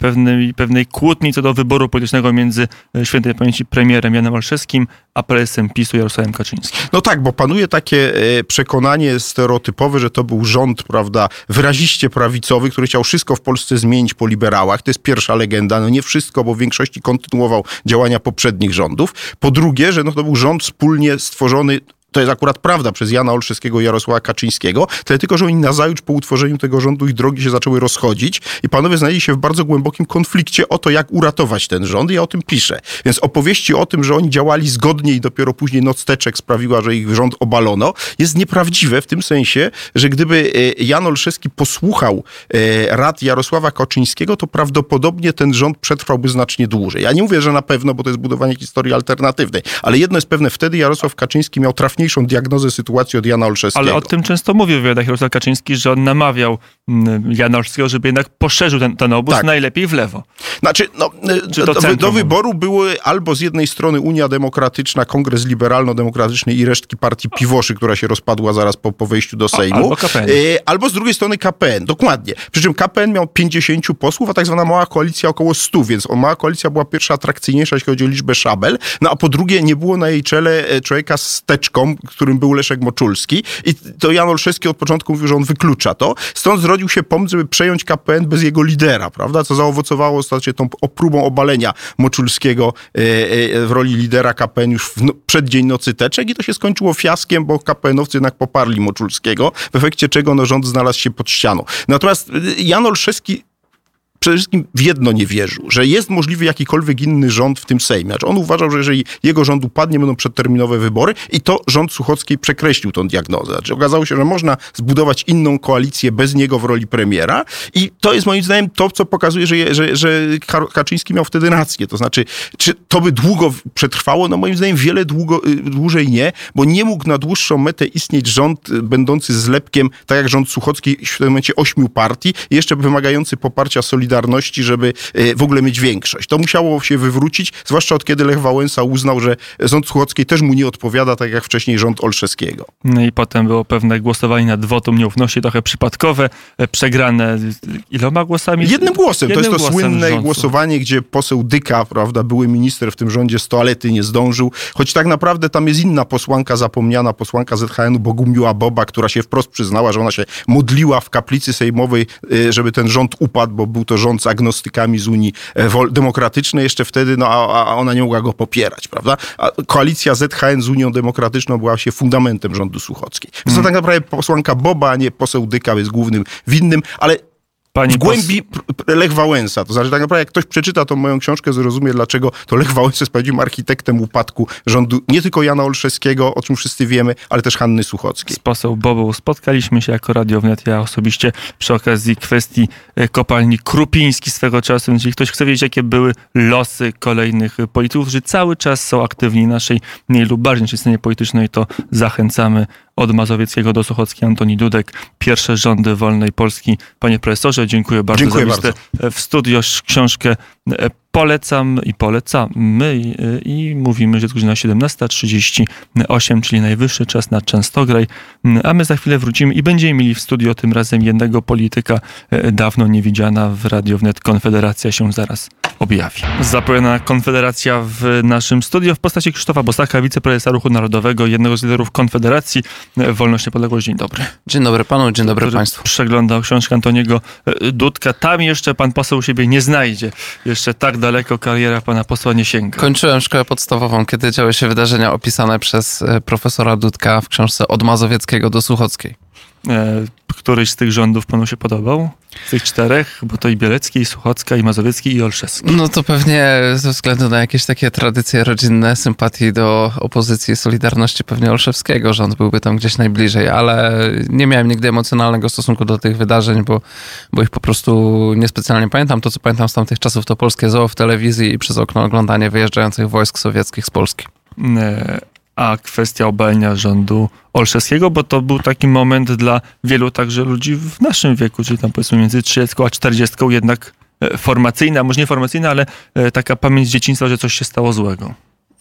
pewnej kłótni co do wyboru politycznego między świętej pamięci premierem Janem Olszewskim a prezesem PiS-u Jarosławem Kaczyńskim. No tak, bo panuje takie przekonanie stereotypowe, że to był rząd, prawda, wyraziście prawicowy, który chciał wszystko w Polsce zmienić po liberałach. To jest pierwsza legenda. No nie wszystko, bo w większości kontynuował działania poprzednich rządów. Po drugie, że to był rząd wspólnie stworzony. To jest akurat prawda przez Jana Olszewskiego i Jarosława Kaczyńskiego, tyle tylko, że oni nazajutrz po utworzeniu tego rządu ich drogi się zaczęły rozchodzić i panowie znaleźli się w bardzo głębokim konflikcie o to, jak uratować ten rząd i ja o tym piszę. Więc opowieści o tym, że oni działali zgodnie i dopiero później noc teczek sprawiła, że ich rząd obalono, jest nieprawdziwe w tym sensie, że gdyby Jan Olszewski posłuchał rad Jarosława Kaczyńskiego, to prawdopodobnie ten rząd przetrwałby znacznie dłużej. Ja nie mówię, że na pewno, bo to jest budowanie historii alternatywnej, ale jedno jest pewne, wtedy Jarosław Kaczyński miał trafnie trafniejszą diagnozę sytuacji od Jana Olszewskiego. Ale o tym często mówił w wywiadach Jarosław Kaczyński, że on namawiał Jana Olszewskiego, żeby jednak poszerzył ten obóz, Tak. najlepiej w lewo. Znaczy, do wyboru były albo z jednej strony Unia Demokratyczna, Kongres Liberalno-Demokratyczny i resztki partii Piwoszy, która się rozpadła zaraz po wejściu do Sejmu. Albo KPN. Albo z drugiej strony KPN, dokładnie. Przy czym KPN miał 50 posłów, a tak zwana mała koalicja około 100, więc mała koalicja była pierwsza atrakcyjniejsza, jeśli chodzi o liczbę szabel, a po drugie nie było na jej czele człowieka z teczką, którym był Leszek Moczulski i to Jan Olszewski od początku mówił, że on wyklucza to. Stąd zrodził się pomysł, żeby przejąć KPN bez jego lidera, prawda, co zaowocowało ostatecznie tą próbą obalenia Moczulskiego w roli lidera KPN już w przeddzień nocy teczek i to się skończyło fiaskiem, bo KPN-owcy jednak poparli Moczulskiego, w efekcie czego rząd znalazł się pod ścianą. Natomiast Jan Olszewski przede wszystkim w jedno nie wierzył, że jest możliwy jakikolwiek inny rząd w tym Sejmie. Znaczy on uważał, że jeżeli jego rząd upadnie, będą przedterminowe wybory i to rząd Suchockiej przekreślił tą diagnozę. Znaczy okazało się, że można zbudować inną koalicję bez niego w roli premiera i to jest moim zdaniem to, co pokazuje, że Kaczyński miał wtedy rację. To znaczy, czy to by długo przetrwało? No moim zdaniem wiele dłużej nie, bo nie mógł na dłuższą metę istnieć rząd będący zlepkiem, tak jak rząd Suchocki w tym momencie 8 partii, jeszcze wymagający poparcia Solidarności, żeby w ogóle mieć większość. To musiało się wywrócić, zwłaszcza od kiedy Lech Wałęsa uznał, że rząd Suchockiej też mu nie odpowiada, tak jak wcześniej rząd Olszewskiego. No i potem było pewne głosowanie nad wotum nieufności, trochę przypadkowe, przegrane iloma głosami? Jednym głosem. To jest to słynne rządzu. głosowanie, gdzie poseł Dyka, prawda, były minister w tym rządzie z toalety nie zdążył, choć tak naprawdę tam jest inna posłanka zapomniana, posłanka ZHN-u Bogumiła Boba, która się wprost przyznała, że ona się modliła w kaplicy sejmowej, żeby ten rząd upadł, bo był to rząd z agnostykami z Unii Demokratycznej jeszcze wtedy, a ona nie mogła go popierać, prawda? A koalicja ZHN z Unią Demokratyczną była się fundamentem rządu Suchockiej. Więc to tak naprawdę posłanka Boba, a nie poseł Dyka jest głównym winnym, ale w głębi Lech Wałęsa. To znaczy tak naprawdę jak ktoś przeczyta tą moją książkę, zrozumie, dlaczego to Lech Wałęsa jest prawdziwym architektem upadku rządu nie tylko Jana Olszewskiego, o czym wszyscy wiemy, ale też Hanny Suchockiej. Z poseł Bobą spotkaliśmy się jako Radio Wnet, ja osobiście przy okazji kwestii kopalni Krupiński swego czasu. Jeśli ktoś chce wiedzieć, jakie były losy kolejnych polityków, którzy cały czas są aktywni w naszej mniej lub bardziej naszej scenie politycznej, to zachęcamy od Mazowieckiego do Suchockiej. Antoni Dudek, pierwsze rządy wolnej Polski. Panie profesorze, dziękuję bardzo za wizytę w studio. Książkę polecam i polecamy i mówimy, że jest godzina 17:38, czyli najwyższy czas na Częstograj, a my za chwilę wrócimy i będziemy mieli w studio tym razem jednego polityka, dawno niewidziana w Radio Wnet. Konfederacja się zaraz objawi. Zapowiadana Konfederacja w naszym studio w postaci Krzysztofa Bosaka, wiceprezesa Ruchu Narodowego, jednego z liderów Konfederacji. Wolność, Niepodległość, dzień dobry. Dzień dobry panu, dzień dobry państwu. Przeglądał książkę Antoniego Dudka. Tam jeszcze pan poseł siebie nie znajdzie. Jeszcze tak daleko kariera pana posła nie sięga. Kończyłem szkołę podstawową, kiedy działy się wydarzenia opisane przez profesora Dudka w książce Od Mazowieckiego do Suchockiej. Któryś z tych rządów panu się podobał? Z tych czterech? Bo to i Bielecki, i Suchocka, i Mazowiecki, i Olszewski. No to pewnie ze względu na jakieś takie tradycje rodzinne, sympatii do opozycji Solidarności, pewnie Olszewskiego rząd byłby tam gdzieś najbliżej, ale nie miałem nigdy emocjonalnego stosunku do tych wydarzeń, bo ich po prostu niespecjalnie pamiętam. To, co pamiętam z tamtych czasów, to polskie zoo w telewizji i przez okno oglądanie wyjeżdżających wojsk sowieckich z Polski. A kwestia obalenia rządu Olszewskiego, bo to był taki moment dla wielu także ludzi w naszym wieku, czyli tam powiedzmy między 30 a 40 jednak formacyjna, może nie formacyjna, ale taka pamięć dzieciństwa, że coś się stało złego.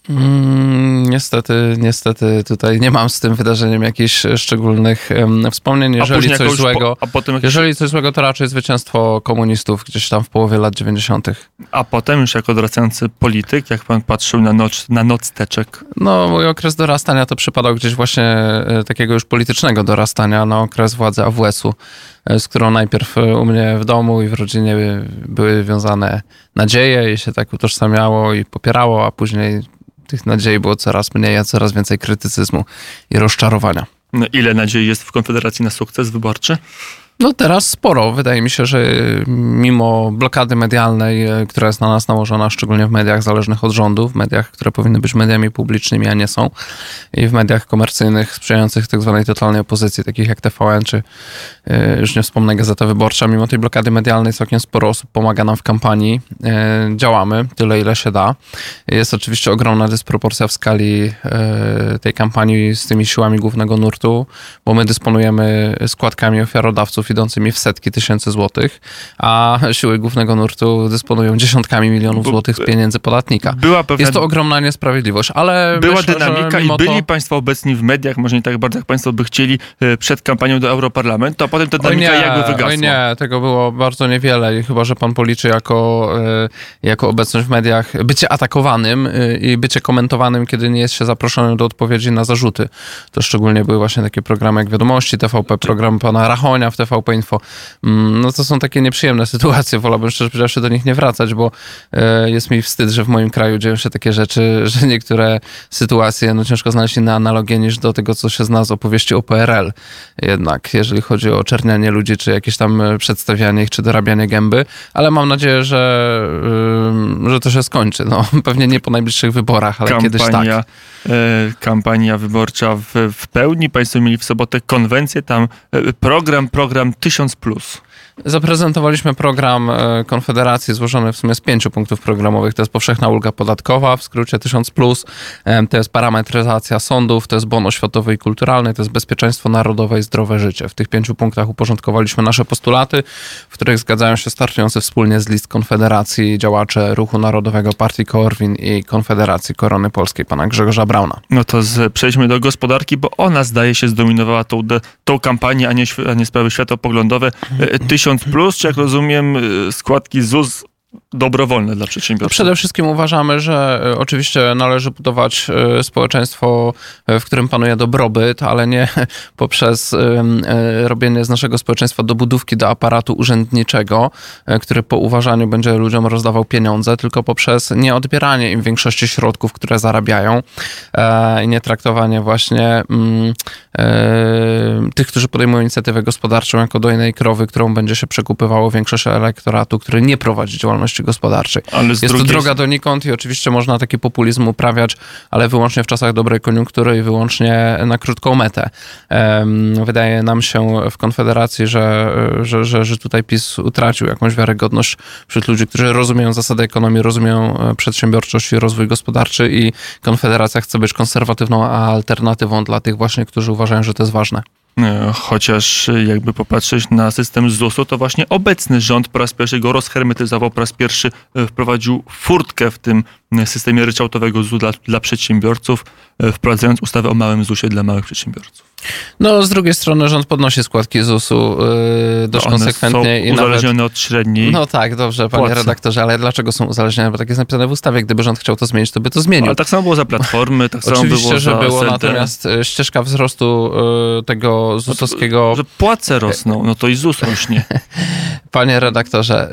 Niestety tutaj nie mam z tym wydarzeniem jakichś szczególnych wspomnień. Jeżeli coś złego, to raczej zwycięstwo komunistów gdzieś tam w połowie lat 90. A potem już jako dorastający polityk, jak pan patrzył na noc teczek? No, mój okres dorastania to przypadał gdzieś właśnie takiego już politycznego dorastania na okres władzy AWS-u, z którą najpierw u mnie w domu i w rodzinie były wiązane nadzieje i się tak utożsamiało i popierało, a później tych nadziei było coraz mniej, a coraz więcej krytycyzmu i rozczarowania. No, ile nadziei jest w Konfederacji na sukces wyborczy? No teraz sporo. Wydaje mi się, że mimo blokady medialnej, która jest na nas nałożona, szczególnie w mediach zależnych od rządu, w mediach, które powinny być mediami publicznymi, a nie są, i w mediach komercyjnych sprzyjających tak zwanej totalnej opozycji, takich jak TVN, czy już nie wspomnę Gazeta Wyborcza, mimo tej blokady medialnej całkiem sporo osób pomaga nam w kampanii. Działamy tyle, ile się da. Jest oczywiście ogromna dysproporcja w skali tej kampanii z tymi siłami głównego nurtu, bo my dysponujemy składkami ofiarodawców idącymi w setki tysięcy złotych, a siły głównego nurtu dysponują dziesiątkami milionów złotych z pieniędzy podatnika. Jest to ogromna niesprawiedliwość, ale była myślę, dynamika i byli państwo obecni w mediach, może nie tak bardzo jak państwo by chcieli, przed kampanią do Europarlamentu, a potem ta dynamika jakby wygasła. Oj nie, tego było bardzo niewiele i chyba, że pan policzy jako obecność w mediach, bycie atakowanym i bycie komentowanym, kiedy nie jest się zaproszonym do odpowiedzi na zarzuty. To szczególnie były właśnie takie programy jak Wiadomości TVP, program pana Rachonia w TVP Info. No to są takie nieprzyjemne sytuacje. Wolałbym szczerze powiedziawszy do nich nie wracać, bo jest mi wstyd, że w moim kraju dzieją się takie rzeczy, że niektóre sytuacje, no ciężko znaleźć inne analogie niż do tego, co się zna z opowieści o PRL. Jednak, jeżeli chodzi o oczernianie ludzi, czy jakieś tam przedstawianie ich, czy dorabianie gęby, ale mam nadzieję, że to się skończy. No, pewnie nie po najbliższych wyborach, ale kiedyś tak. Kampania wyborcza w pełni. Państwo mieli w sobotę konwencję, tam program 1000+. Zaprezentowaliśmy program Konfederacji złożony w sumie z 5 punktów programowych. To jest powszechna ulga podatkowa, w skrócie 1000+, to jest parametryzacja sądów, to jest bon oświatowy i kulturalny, to jest bezpieczeństwo narodowe i zdrowe życie. W tych 5 punktach uporządkowaliśmy nasze postulaty, w których zgadzają się startujący wspólnie z list Konfederacji działacze Ruchu Narodowego, Partii Korwin i Konfederacji Korony Polskiej, pana Grzegorza Brauna. No to przejdźmy do gospodarki, bo ona zdaje się zdominowała tą kampanię, a nie sprawy światopoglądowe. 1000+, czy jak rozumiem, składki ZUS dobrowolne dla przedsiębiorców. Przede wszystkim uważamy, że oczywiście należy budować społeczeństwo, w którym panuje dobrobyt, ale nie poprzez robienie z naszego społeczeństwa dobudówki do aparatu urzędniczego, który po uważaniu będzie ludziom rozdawał pieniądze, tylko poprzez nieodbieranie im większości środków, które zarabiają i nie traktowanie właśnie tych, którzy podejmują inicjatywę gospodarczą jako dojnej krowy, którą będzie się przekupywało większość elektoratu, który nie prowadzi działalności gospodarczej. Jest to droga donikąd i oczywiście można taki populizm uprawiać, ale wyłącznie w czasach dobrej koniunktury i wyłącznie na krótką metę. Wydaje nam się w Konfederacji, że tutaj PiS utracił jakąś wiarygodność wśród ludzi, którzy rozumieją zasady ekonomii, rozumieją przedsiębiorczość i rozwój gospodarczy i Konfederacja chce być konserwatywną alternatywą dla tych właśnie, którzy uważają, że to jest ważne. Chociaż jakby popatrzeć na system ZUS-u, to właśnie obecny rząd po raz pierwszy go rozhermetyzował, po raz pierwszy wprowadził furtkę w tym systemie ryczałtowego ZUS dla przedsiębiorców, wprowadzając ustawę o małym ZUS-ie dla małych przedsiębiorców. No, z drugiej strony rząd podnosi składki ZUS-u dość konsekwentnie. Są uzależnione od średniej. No tak, dobrze, panie redaktorze, ale dlaczego są uzależnione? Bo tak jest napisane w ustawie. Gdyby rząd chciał to zmienić, to by to zmienił. Ale tak samo było za Platformy, tak samo oczywiście, było że za było, SLD. natomiast ścieżka wzrostu tego ZUS-owskiego... Że płace rosną, no to i ZUS rośnie. Panie redaktorze,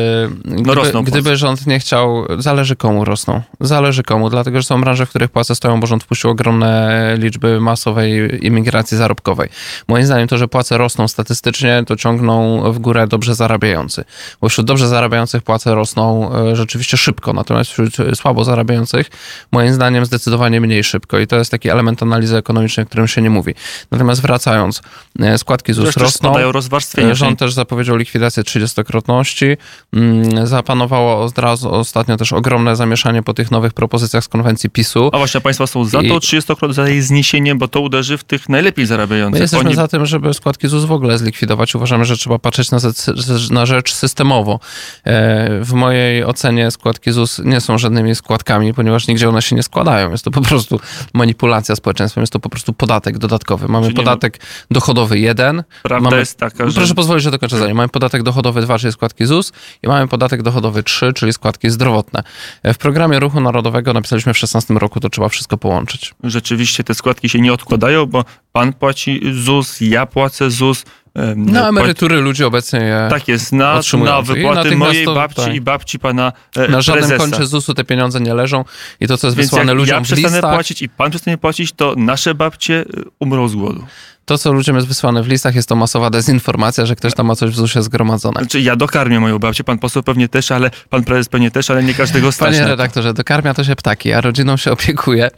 gdyby rząd nie chciał, zależy komu rosną. Zależy komu, dlatego że są branże, w których płace stoją, bo rząd wpuścił ogromne liczby masowej imigracji zarobkowej. Moim zdaniem to, że płace rosną statystycznie, to ciągną w górę dobrze zarabiający. Bo wśród dobrze zarabiających płace rosną rzeczywiście szybko, natomiast wśród słabo zarabiających moim zdaniem zdecydowanie mniej szybko i to jest taki element analizy ekonomicznej, o którym się nie mówi. Natomiast wracając, składki ZUS rosną. Rząd też zapowiedział likwidację 30-krotności. Zapanowało od razu ostatnio też ogromne zamieszanie po tych nowych propozycjach z konwencji PiS-u. A właśnie państwo są za to 30-krotność, za jej zniesienie, bo to uderzy w tych najlepiej zarabiających. My jesteśmy za tym, żeby składki ZUS w ogóle zlikwidować. Uważamy, że trzeba patrzeć na rzecz systemowo. W mojej ocenie składki ZUS nie są żadnymi składkami, ponieważ nigdzie one się nie składają. Jest to po prostu manipulacja społeczeństwem, jest to po prostu podatek dodatkowy. Mamy podatek dochodowy 1. Prawda jest taka, że... Proszę pozwolić, że dokończę zdanie. Mamy podatek dochodowy 2, czyli składki ZUS i mamy podatek dochodowy 3, czyli składki zdrowotne. W programie Ruchu Narodowego napisaliśmy w 2016 roku, to trzeba wszystko połączyć. Rzeczywiście te składki się nie odkładają, bo pan płaci ZUS, ja płacę ZUS. Na emerytury ludzie obecnie je tak jest, na wypłaty mojej babci i babci pana na żadnym prezesa. koncie ZUS-u te pieniądze nie leżą i to, co jest wysłane ludziom w listach... ja przestanę płacić i pan przestanie płacić, to nasze babcie umrą z głodu. To, co ludziom jest wysłane w listach, jest to masowa dezinformacja, że ktoś tam ma coś w ZUS-ie zgromadzone. Znaczy, ja dokarmię moją babcię, pan poseł pewnie też, ale pan prezes pewnie też, ale nie każdego stać. Panie redaktorze, dokarmia to się ptaki, a rodziną się opiekuje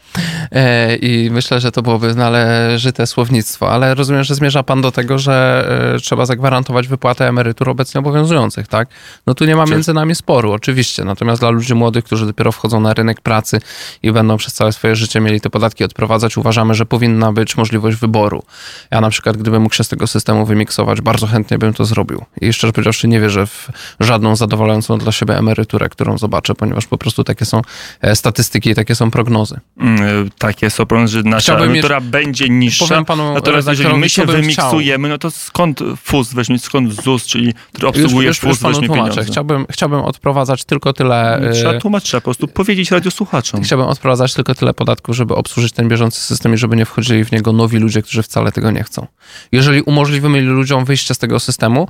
i myślę, że to byłoby należyte słownictwo, ale rozumiem, że zmierza pan do tego, że trzeba zagwarantować wypłatę emerytur obecnie obowiązujących, tak? No tu nie ma między nami sporu, oczywiście, natomiast dla ludzi młodych, którzy dopiero wchodzą na rynek pracy i będą przez całe swoje życie mieli te podatki odprowadzać, uważamy, że powinna być możliwość wyboru. Ja na przykład, gdybym mógł się z tego systemu wymiksować, bardzo chętnie bym to zrobił. I szczerze powiedziawszy, nie wierzę w żadną zadowalającą dla siebie emeryturę, którą zobaczę, ponieważ po prostu takie są statystyki i takie są prognozy. Takie są prognozy, że nasza emerytura będzie niższa. Powiem panu, natomiast jeżeli my się wymiksujemy, no to skąd FUS weźmie, skąd ZUS, czyli który obsługuje FUS, weźmie pieniądze? Chciałbym odprowadzać tylko tyle... Trzeba tłumaczyć, trzeba po prostu powiedzieć radiosłuchaczom. Chciałbym odprowadzać tylko tyle podatków, żeby obsłużyć ten bieżący system i żeby nie wchodzili w niego nowi ludzie, którzy wcale tego nie chcą. Jeżeli umożliwimy ludziom wyjście z tego systemu,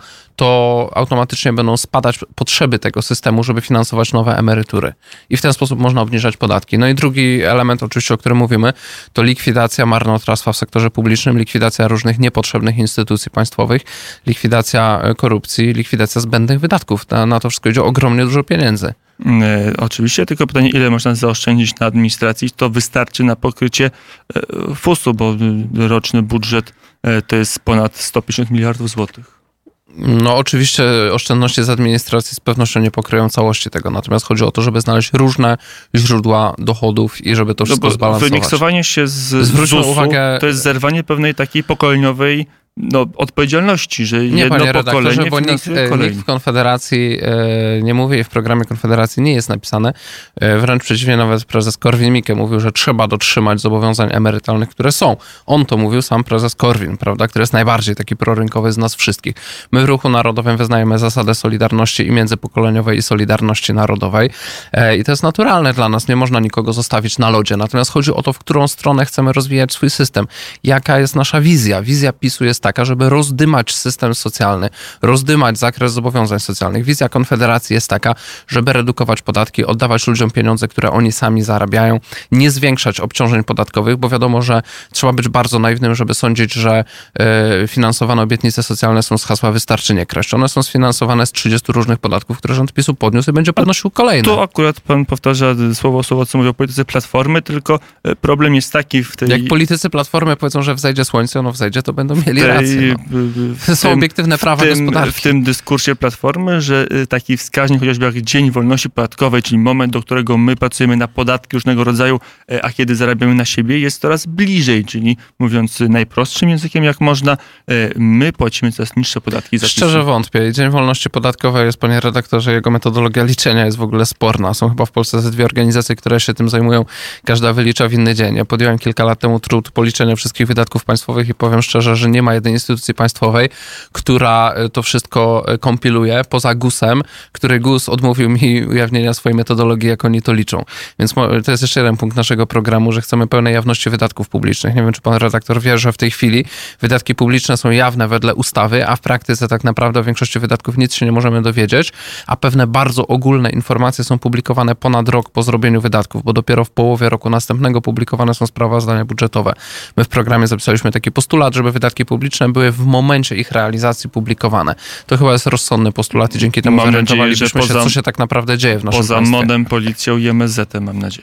to automatycznie będą spadać potrzeby tego systemu, żeby finansować nowe emerytury. I w ten sposób można obniżać podatki. No i drugi element oczywiście, o którym mówimy, to likwidacja marnotrawstwa w sektorze publicznym, likwidacja różnych niepotrzebnych instytucji państwowych, likwidacja korupcji, likwidacja zbędnych wydatków. Na to wszystko idzie ogromnie dużo pieniędzy. Oczywiście, tylko pytanie, ile można zaoszczędzić na administracji, to wystarczy na pokrycie FUS-u, bo roczny budżet to jest ponad 150 miliardów złotych. No oczywiście oszczędności z administracji z pewnością nie pokryją całości tego, natomiast chodzi o to, żeby znaleźć różne źródła dochodów i żeby to wszystko zbalansować. Wymiksowanie się z ZUS-u to jest zerwanie pewnej takiej pokoleniowej odpowiedzialności, że jedno pokolenie finansuje kolejne. Nikt w Konfederacji nie mówi, w programie Konfederacji nie jest napisane, wręcz przeciwnie, nawet prezes Korwin-Mikke mówił, że trzeba dotrzymać zobowiązań emerytalnych, które są. On to mówił, sam prezes Korwin, prawda, który jest najbardziej taki prorynkowy z nas wszystkich. My w Ruchu Narodowym wyznajemy zasadę solidarności i międzypokoleniowej i solidarności narodowej i to jest naturalne dla nas, nie można nikogo zostawić na lodzie, natomiast chodzi o to, w którą stronę chcemy rozwijać swój system. Jaka jest nasza wizja? Wizja PiS-u jest taka, żeby rozdymać system socjalny, rozdymać zakres zobowiązań socjalnych. Wizja Konfederacji jest taka, żeby redukować podatki, oddawać ludziom pieniądze, które oni sami zarabiają, nie zwiększać obciążeń podatkowych, bo wiadomo, że trzeba być bardzo naiwnym, żeby sądzić, że finansowane obietnice socjalne są z hasła wystarczy nie kraść. One są sfinansowane z 30 różnych podatków, które rząd PiS-u podniósł i będzie podnosił kolejne. Tu akurat pan powtarza słowo, co mówią politycy Platformy, tylko problem jest taki w tej... Jak politycy Platformy powiedzą, że wzejdzie słońce, ono wzejdzie, to będą mieli rację. To są obiektywne prawa gospodarki. W tym dyskursie Platformy, że taki wskaźnik chociażby jak dzień wolności podatkowej, czyli moment, do którego my pracujemy na podatki różnego rodzaju, a kiedy zarabiamy na siebie, jest coraz bliżej, czyli mówiąc najprostszym językiem jak można, my płacimy coraz niższe podatki. Szczerze wątpię. Dzień wolności podatkowej jest, panie redaktorze, jego metodologia liczenia jest w ogóle sporna. Są chyba w Polsce ze 2 organizacje, które się tym zajmują. Każda wylicza w inny dzień. Ja podjąłem kilka lat temu trud policzenia wszystkich wydatków państwowych i powiem szczerze, że nie ma jednej instytucji państwowej, która to wszystko kompiluje, poza GUS-em, który GUS odmówił mi ujawnienia swojej metodologii, jak oni to liczą. Więc to jest jeszcze jeden punkt naszego programu, że chcemy pełnej jawności wydatków publicznych. Nie wiem, czy pan redaktor wie, że w tej chwili wydatki publiczne są jawne wedle ustawy, a w praktyce tak naprawdę o większości wydatków nic się nie możemy dowiedzieć, a pewne bardzo ogólne informacje są publikowane ponad rok po zrobieniu wydatków, bo dopiero w połowie roku następnego publikowane są sprawozdania budżetowe. My w programie zapisaliśmy taki postulat, żeby wydatki publiczne były w momencie ich realizacji publikowane. To chyba jest rozsądny postulat i dzięki temu zorientowalibyśmy się, co się tak naprawdę dzieje w naszym państwie. Poza MON-em, policją i MSZ-em, mam nadzieję.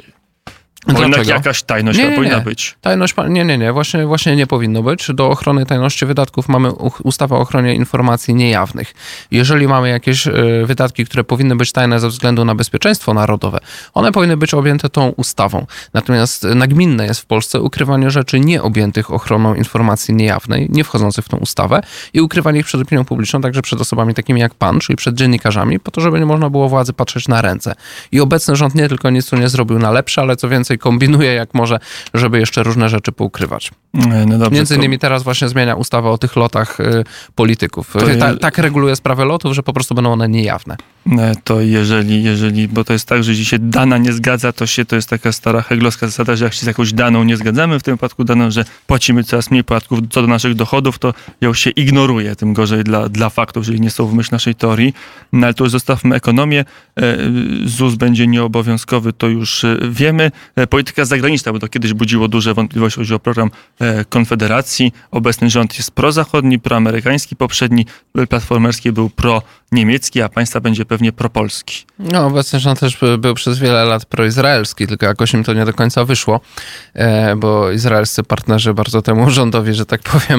Jakaś tajność powinna być. Tajność, nie. Właśnie nie powinno być. Do ochrony tajności wydatków mamy ustawę o ochronie informacji niejawnych. Jeżeli mamy jakieś wydatki, które powinny być tajne ze względu na bezpieczeństwo narodowe, one powinny być objęte tą ustawą. Natomiast nagminne jest w Polsce ukrywanie rzeczy nieobjętych ochroną informacji niejawnej, nie wchodzących w tą ustawę i ukrywanie ich przed opinią publiczną, także przed osobami takimi jak pan, czyli przed dziennikarzami, po to, żeby nie można było władzy patrzeć na ręce. I obecny rząd nie tylko nic tu nie zrobił na lepsze, ale co więcej kombinuje jak może, żeby jeszcze różne rzeczy poukrywać. No dobrze, Między innymi teraz właśnie zmienia ustawę o tych lotach polityków. Tak reguluje sprawę lotów, że po prostu będą one niejawne. To jeżeli, bo to jest tak, że jeśli się dana nie zgadza, to jest taka stara heglowska zasada, że jak się z jakąś daną nie zgadzamy, w tym wypadku daną, że płacimy coraz mniej podatków co do naszych dochodów, to ją się ignoruje, tym gorzej dla faktów, jeżeli nie są w myśl naszej teorii. No ale to już zostawmy ekonomię. ZUS będzie nieobowiązkowy, to już wiemy. polityka zagraniczna, bo to kiedyś budziło duże wątpliwości, chodzi o program Konfederacji. Obecny rząd jest prozachodni, proamerykański, poprzedni platformerski był proniemiecki, a państwa będzie pewnie propolski. No, obecny rząd też był przez wiele lat proizraelski, tylko jakoś im to nie do końca wyszło, bo izraelscy partnerzy bardzo temu rządowi, że tak powiem,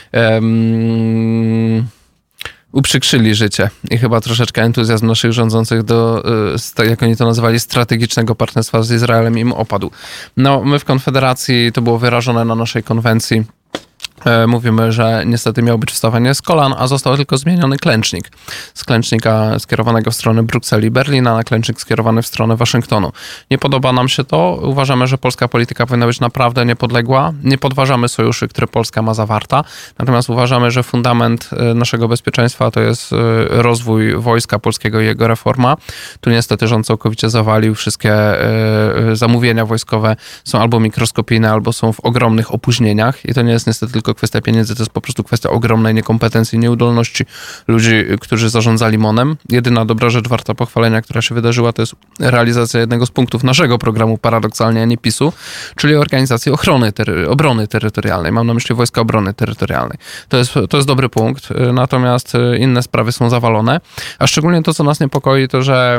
uprzykrzyli życie i chyba troszeczkę entuzjazm naszych rządzących do, jak oni to nazywali, strategicznego partnerstwa z Izraelem im opadł. No, my w Konfederacji, to było wyrażone na naszej konwencji, mówimy, że niestety miał być wstawanie z kolan, a został tylko zmieniony klęcznik. Z klęcznika skierowanego w stronę Brukseli i Berlina na klęcznik skierowany w stronę Waszyngtonu. Nie podoba nam się to. Uważamy, że polska polityka powinna być naprawdę niepodległa. Nie podważamy sojuszy, które Polska ma zawarta. Natomiast uważamy, że fundament naszego bezpieczeństwa to jest rozwój wojska polskiego i jego reforma. Tu niestety rząd całkowicie zawalił. Wszystkie zamówienia wojskowe są albo mikroskopijne, albo są w ogromnych opóźnieniach. I to nie jest niestety tylko kwestia pieniędzy, to jest po prostu kwestia ogromnej niekompetencji, nieudolności ludzi, którzy zarządzali MON-em. Jedyna dobra rzecz warta pochwalenia, która się wydarzyła, to jest realizacja jednego z punktów naszego programu, paradoksalnie, a nie PiS-u, czyli organizacji obrony terytorialnej. Mam na myśli Wojska Obrony Terytorialnej. To jest dobry punkt, natomiast inne sprawy są zawalone, a szczególnie to, co nas niepokoi, to, że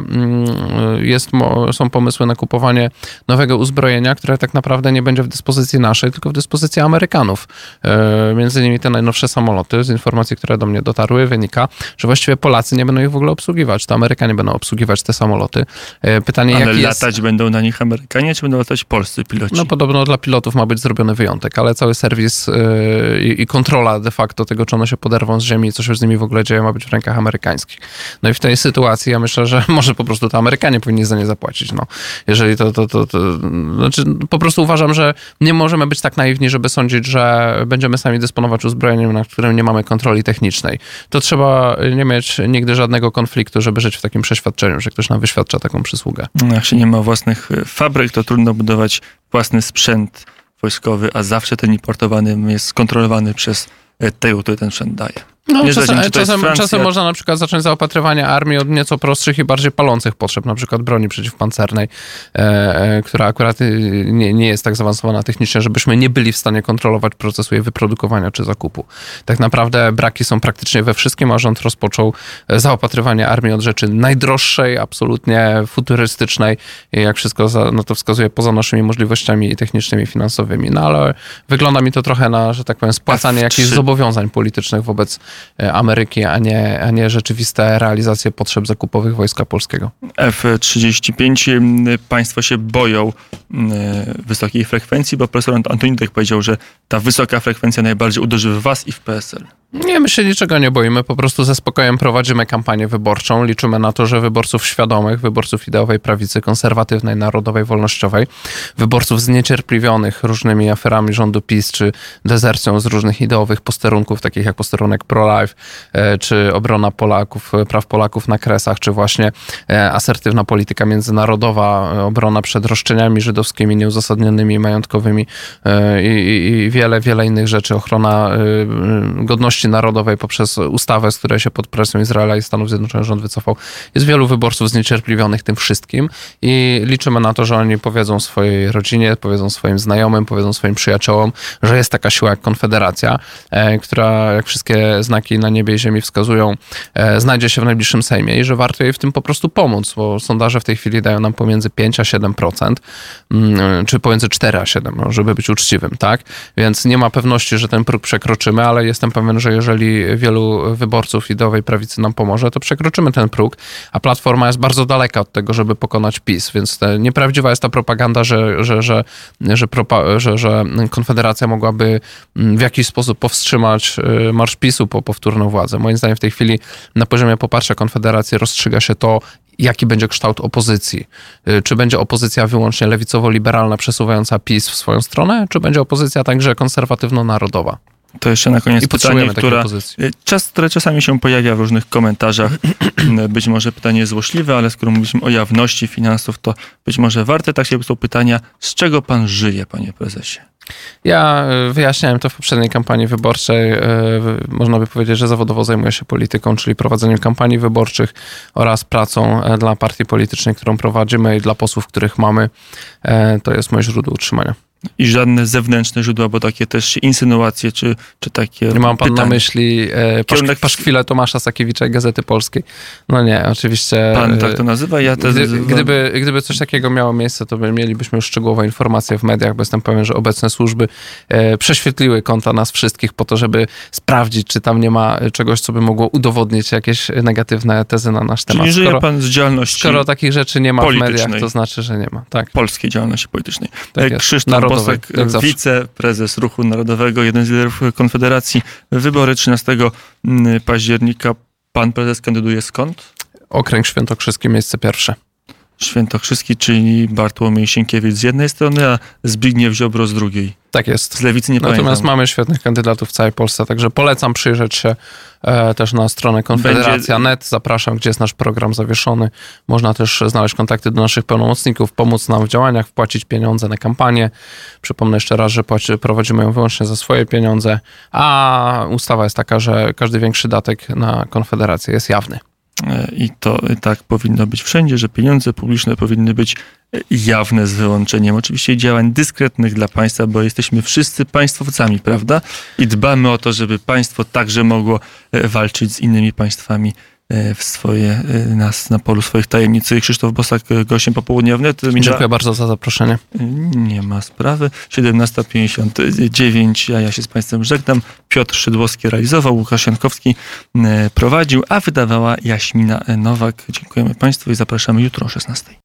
są pomysły na kupowanie nowego uzbrojenia, które tak naprawdę nie będzie w dyspozycji naszej, tylko w dyspozycji Amerykanów. Między innymi te najnowsze samoloty, z informacji, które do mnie dotarły, wynika, że właściwie Polacy nie będą ich w ogóle obsługiwać. To Amerykanie będą obsługiwać te samoloty. Pytanie, ale latać będą na nich Amerykanie, czy będą latać polscy piloci? No podobno dla pilotów ma być zrobiony wyjątek, ale cały serwis i kontrola de facto tego, czy one się poderwą z ziemi i co się z nimi w ogóle dzieje, ma być w rękach amerykańskich. No i w tej sytuacji ja myślę, że może po prostu to Amerykanie powinni za nie zapłacić. No, jeżeli to znaczy po prostu uważam, że nie możemy być tak naiwni, żeby sądzić, że będziemy sami dysponować uzbrojeniem, nad którym nie mamy kontroli technicznej. To trzeba nie mieć nigdy żadnego konfliktu, żeby żyć w takim przeświadczeniu, że ktoś nam wyświadcza taką przysługę. Jak się nie ma własnych fabryk, to trudno budować własny sprzęt wojskowy, a zawsze ten importowany jest skontrolowany przez tego, który ten sprzęt daje. No, czasem można na przykład zacząć zaopatrywanie armii od nieco prostszych i bardziej palących potrzeb, na przykład broni przeciwpancernej, która akurat nie jest tak zaawansowana technicznie, żebyśmy nie byli w stanie kontrolować procesu jej wyprodukowania czy zakupu. Tak naprawdę braki są praktycznie we wszystkim, a rząd rozpoczął zaopatrywanie armii od rzeczy najdroższej, absolutnie futurystycznej, jak wszystko no to wskazuje, poza naszymi możliwościami technicznymi i finansowymi. No ale wygląda mi to trochę na, że tak powiem, spłacanie jakichś zobowiązań politycznych wobec Ameryki, a nie rzeczywiste realizacje potrzeb zakupowych Wojska Polskiego. F-35. Państwo się boją wysokiej frekwencji, bo profesor Antoni Dudek powiedział, że ta wysoka frekwencja najbardziej uderzy w was i w PSL. Nie, my się niczego nie boimy, po prostu ze spokojem prowadzimy kampanię wyborczą. Liczymy na to, że wyborców świadomych, wyborców ideowej prawicy, konserwatywnej, narodowej, wolnościowej, wyborców zniecierpliwionych różnymi aferami rządu PiS, czy dezercją z różnych ideowych posterunków, takich jak posterunek pro-life, czy obrona Polaków, praw Polaków na Kresach, czy właśnie asertywna polityka międzynarodowa, obrona przed roszczeniami żydowskimi, nieuzasadnionymi, majątkowymi i wiele innych rzeczy, ochrona godności narodowej poprzez ustawę, z której się pod presją Izraela i Stanów Zjednoczonych rząd wycofał. Jest wielu wyborców zniecierpliwionych tym wszystkim i liczymy na to, że oni powiedzą swojej rodzinie, powiedzą swoim znajomym, powiedzą swoim przyjaciołom, że jest taka siła jak Konfederacja, która, jak wszystkie znaki na niebie i ziemi wskazują, znajdzie się w najbliższym Sejmie i że warto jej w tym po prostu pomóc, bo sondaże w tej chwili dają nam pomiędzy 5 a 7%, czy pomiędzy 4 a 7, żeby być uczciwym, tak? Więc nie ma pewności, że ten próg przekroczymy, ale jestem pewien, że jeżeli wielu wyborców ideowej prawicy nam pomoże, to przekroczymy ten próg, a Platforma jest bardzo daleka od tego, żeby pokonać PiS, więc nieprawdziwa jest ta propaganda, że Konfederacja mogłaby w jakiś sposób powstrzymać marsz PiS-u po powtórną władzę. Moim zdaniem w tej chwili na poziomie poparcia Konfederacji rozstrzyga się to, jaki będzie kształt opozycji. Czy będzie opozycja wyłącznie lewicowo-liberalna, przesuwająca PiS w swoją stronę, czy będzie opozycja także konserwatywno-narodowa? To jeszcze na koniec I pytanie, które czasami się pojawia w różnych komentarzach. Być może pytanie złośliwe, ale skoro mówiliśmy o jawności finansów, to być może warte tak się są pytania, z czego pan żyje, panie prezesie? Ja wyjaśniałem to w poprzedniej kampanii wyborczej. Można by powiedzieć, że zawodowo zajmuję się polityką, czyli prowadzeniem kampanii wyborczych oraz pracą dla partii politycznej, którą prowadzimy i dla posłów, których mamy. To jest moje źródło utrzymania. I żadne zewnętrzne źródła, bo takie też insynuacje, czy takie Nie mam pan pytania. na myśli paszkwile Tomasza Sakiewicza i Gazety Polskiej. No nie, oczywiście. Pan tak to nazywa? Ja też Gdyby coś takiego miało miejsce, to mielibyśmy już szczegółowe informacje w mediach, bo jestem pewien, że obecne służby prześwietliły konta nas wszystkich po to, żeby sprawdzić, czy tam nie ma czegoś, co by mogło udowodnić jakieś negatywne tezy na nasz temat. Czyli żyje pan z działalności skoro takich rzeczy nie ma w mediach, to znaczy, że nie ma. Tak. Polskiej działalności politycznej. Tak Krzysztof Bosak, wiceprezes Ruchu Narodowego, jeden z liderów Konfederacji. Wybory 13 października. Pan prezes kandyduje skąd? Okręg Świętokrzyski, miejsce pierwsze. Świętokrzyski, czyli Bartłomiej Sienkiewicz z jednej strony, a Zbigniew Ziobro z drugiej. Tak jest. Z Lewicy nie pamiętam. Natomiast mamy świetnych kandydatów w całej Polsce, także polecam przyjrzeć się też na stronę Konfederacja.net. Zapraszam, gdzie jest nasz program zawieszony. Można też znaleźć kontakty do naszych pełnomocników, pomóc nam w działaniach, wpłacić pieniądze na kampanię. Przypomnę jeszcze raz, że prowadzimy ją wyłącznie za swoje pieniądze, a ustawa jest taka, że każdy większy datek na Konfederację jest jawny. I to tak powinno być wszędzie, że pieniądze publiczne powinny być jawne z wyłączeniem oczywiście działań dyskretnych dla państwa, bo jesteśmy wszyscy państwowcami, prawda? I dbamy o to, żeby państwo także mogło walczyć z innymi państwami na polu swoich tajemnic. Krzysztof Bosak, gościem popołudniowym. Dziękuję bardzo za zaproszenie. Nie ma sprawy. 17:59. Ja się z państwem żegnam. Piotr Szydłowski realizował, Łukasz Jankowski prowadził, a wydawała Jaśmina Nowak. Dziękujemy państwu i zapraszamy jutro o 16:00.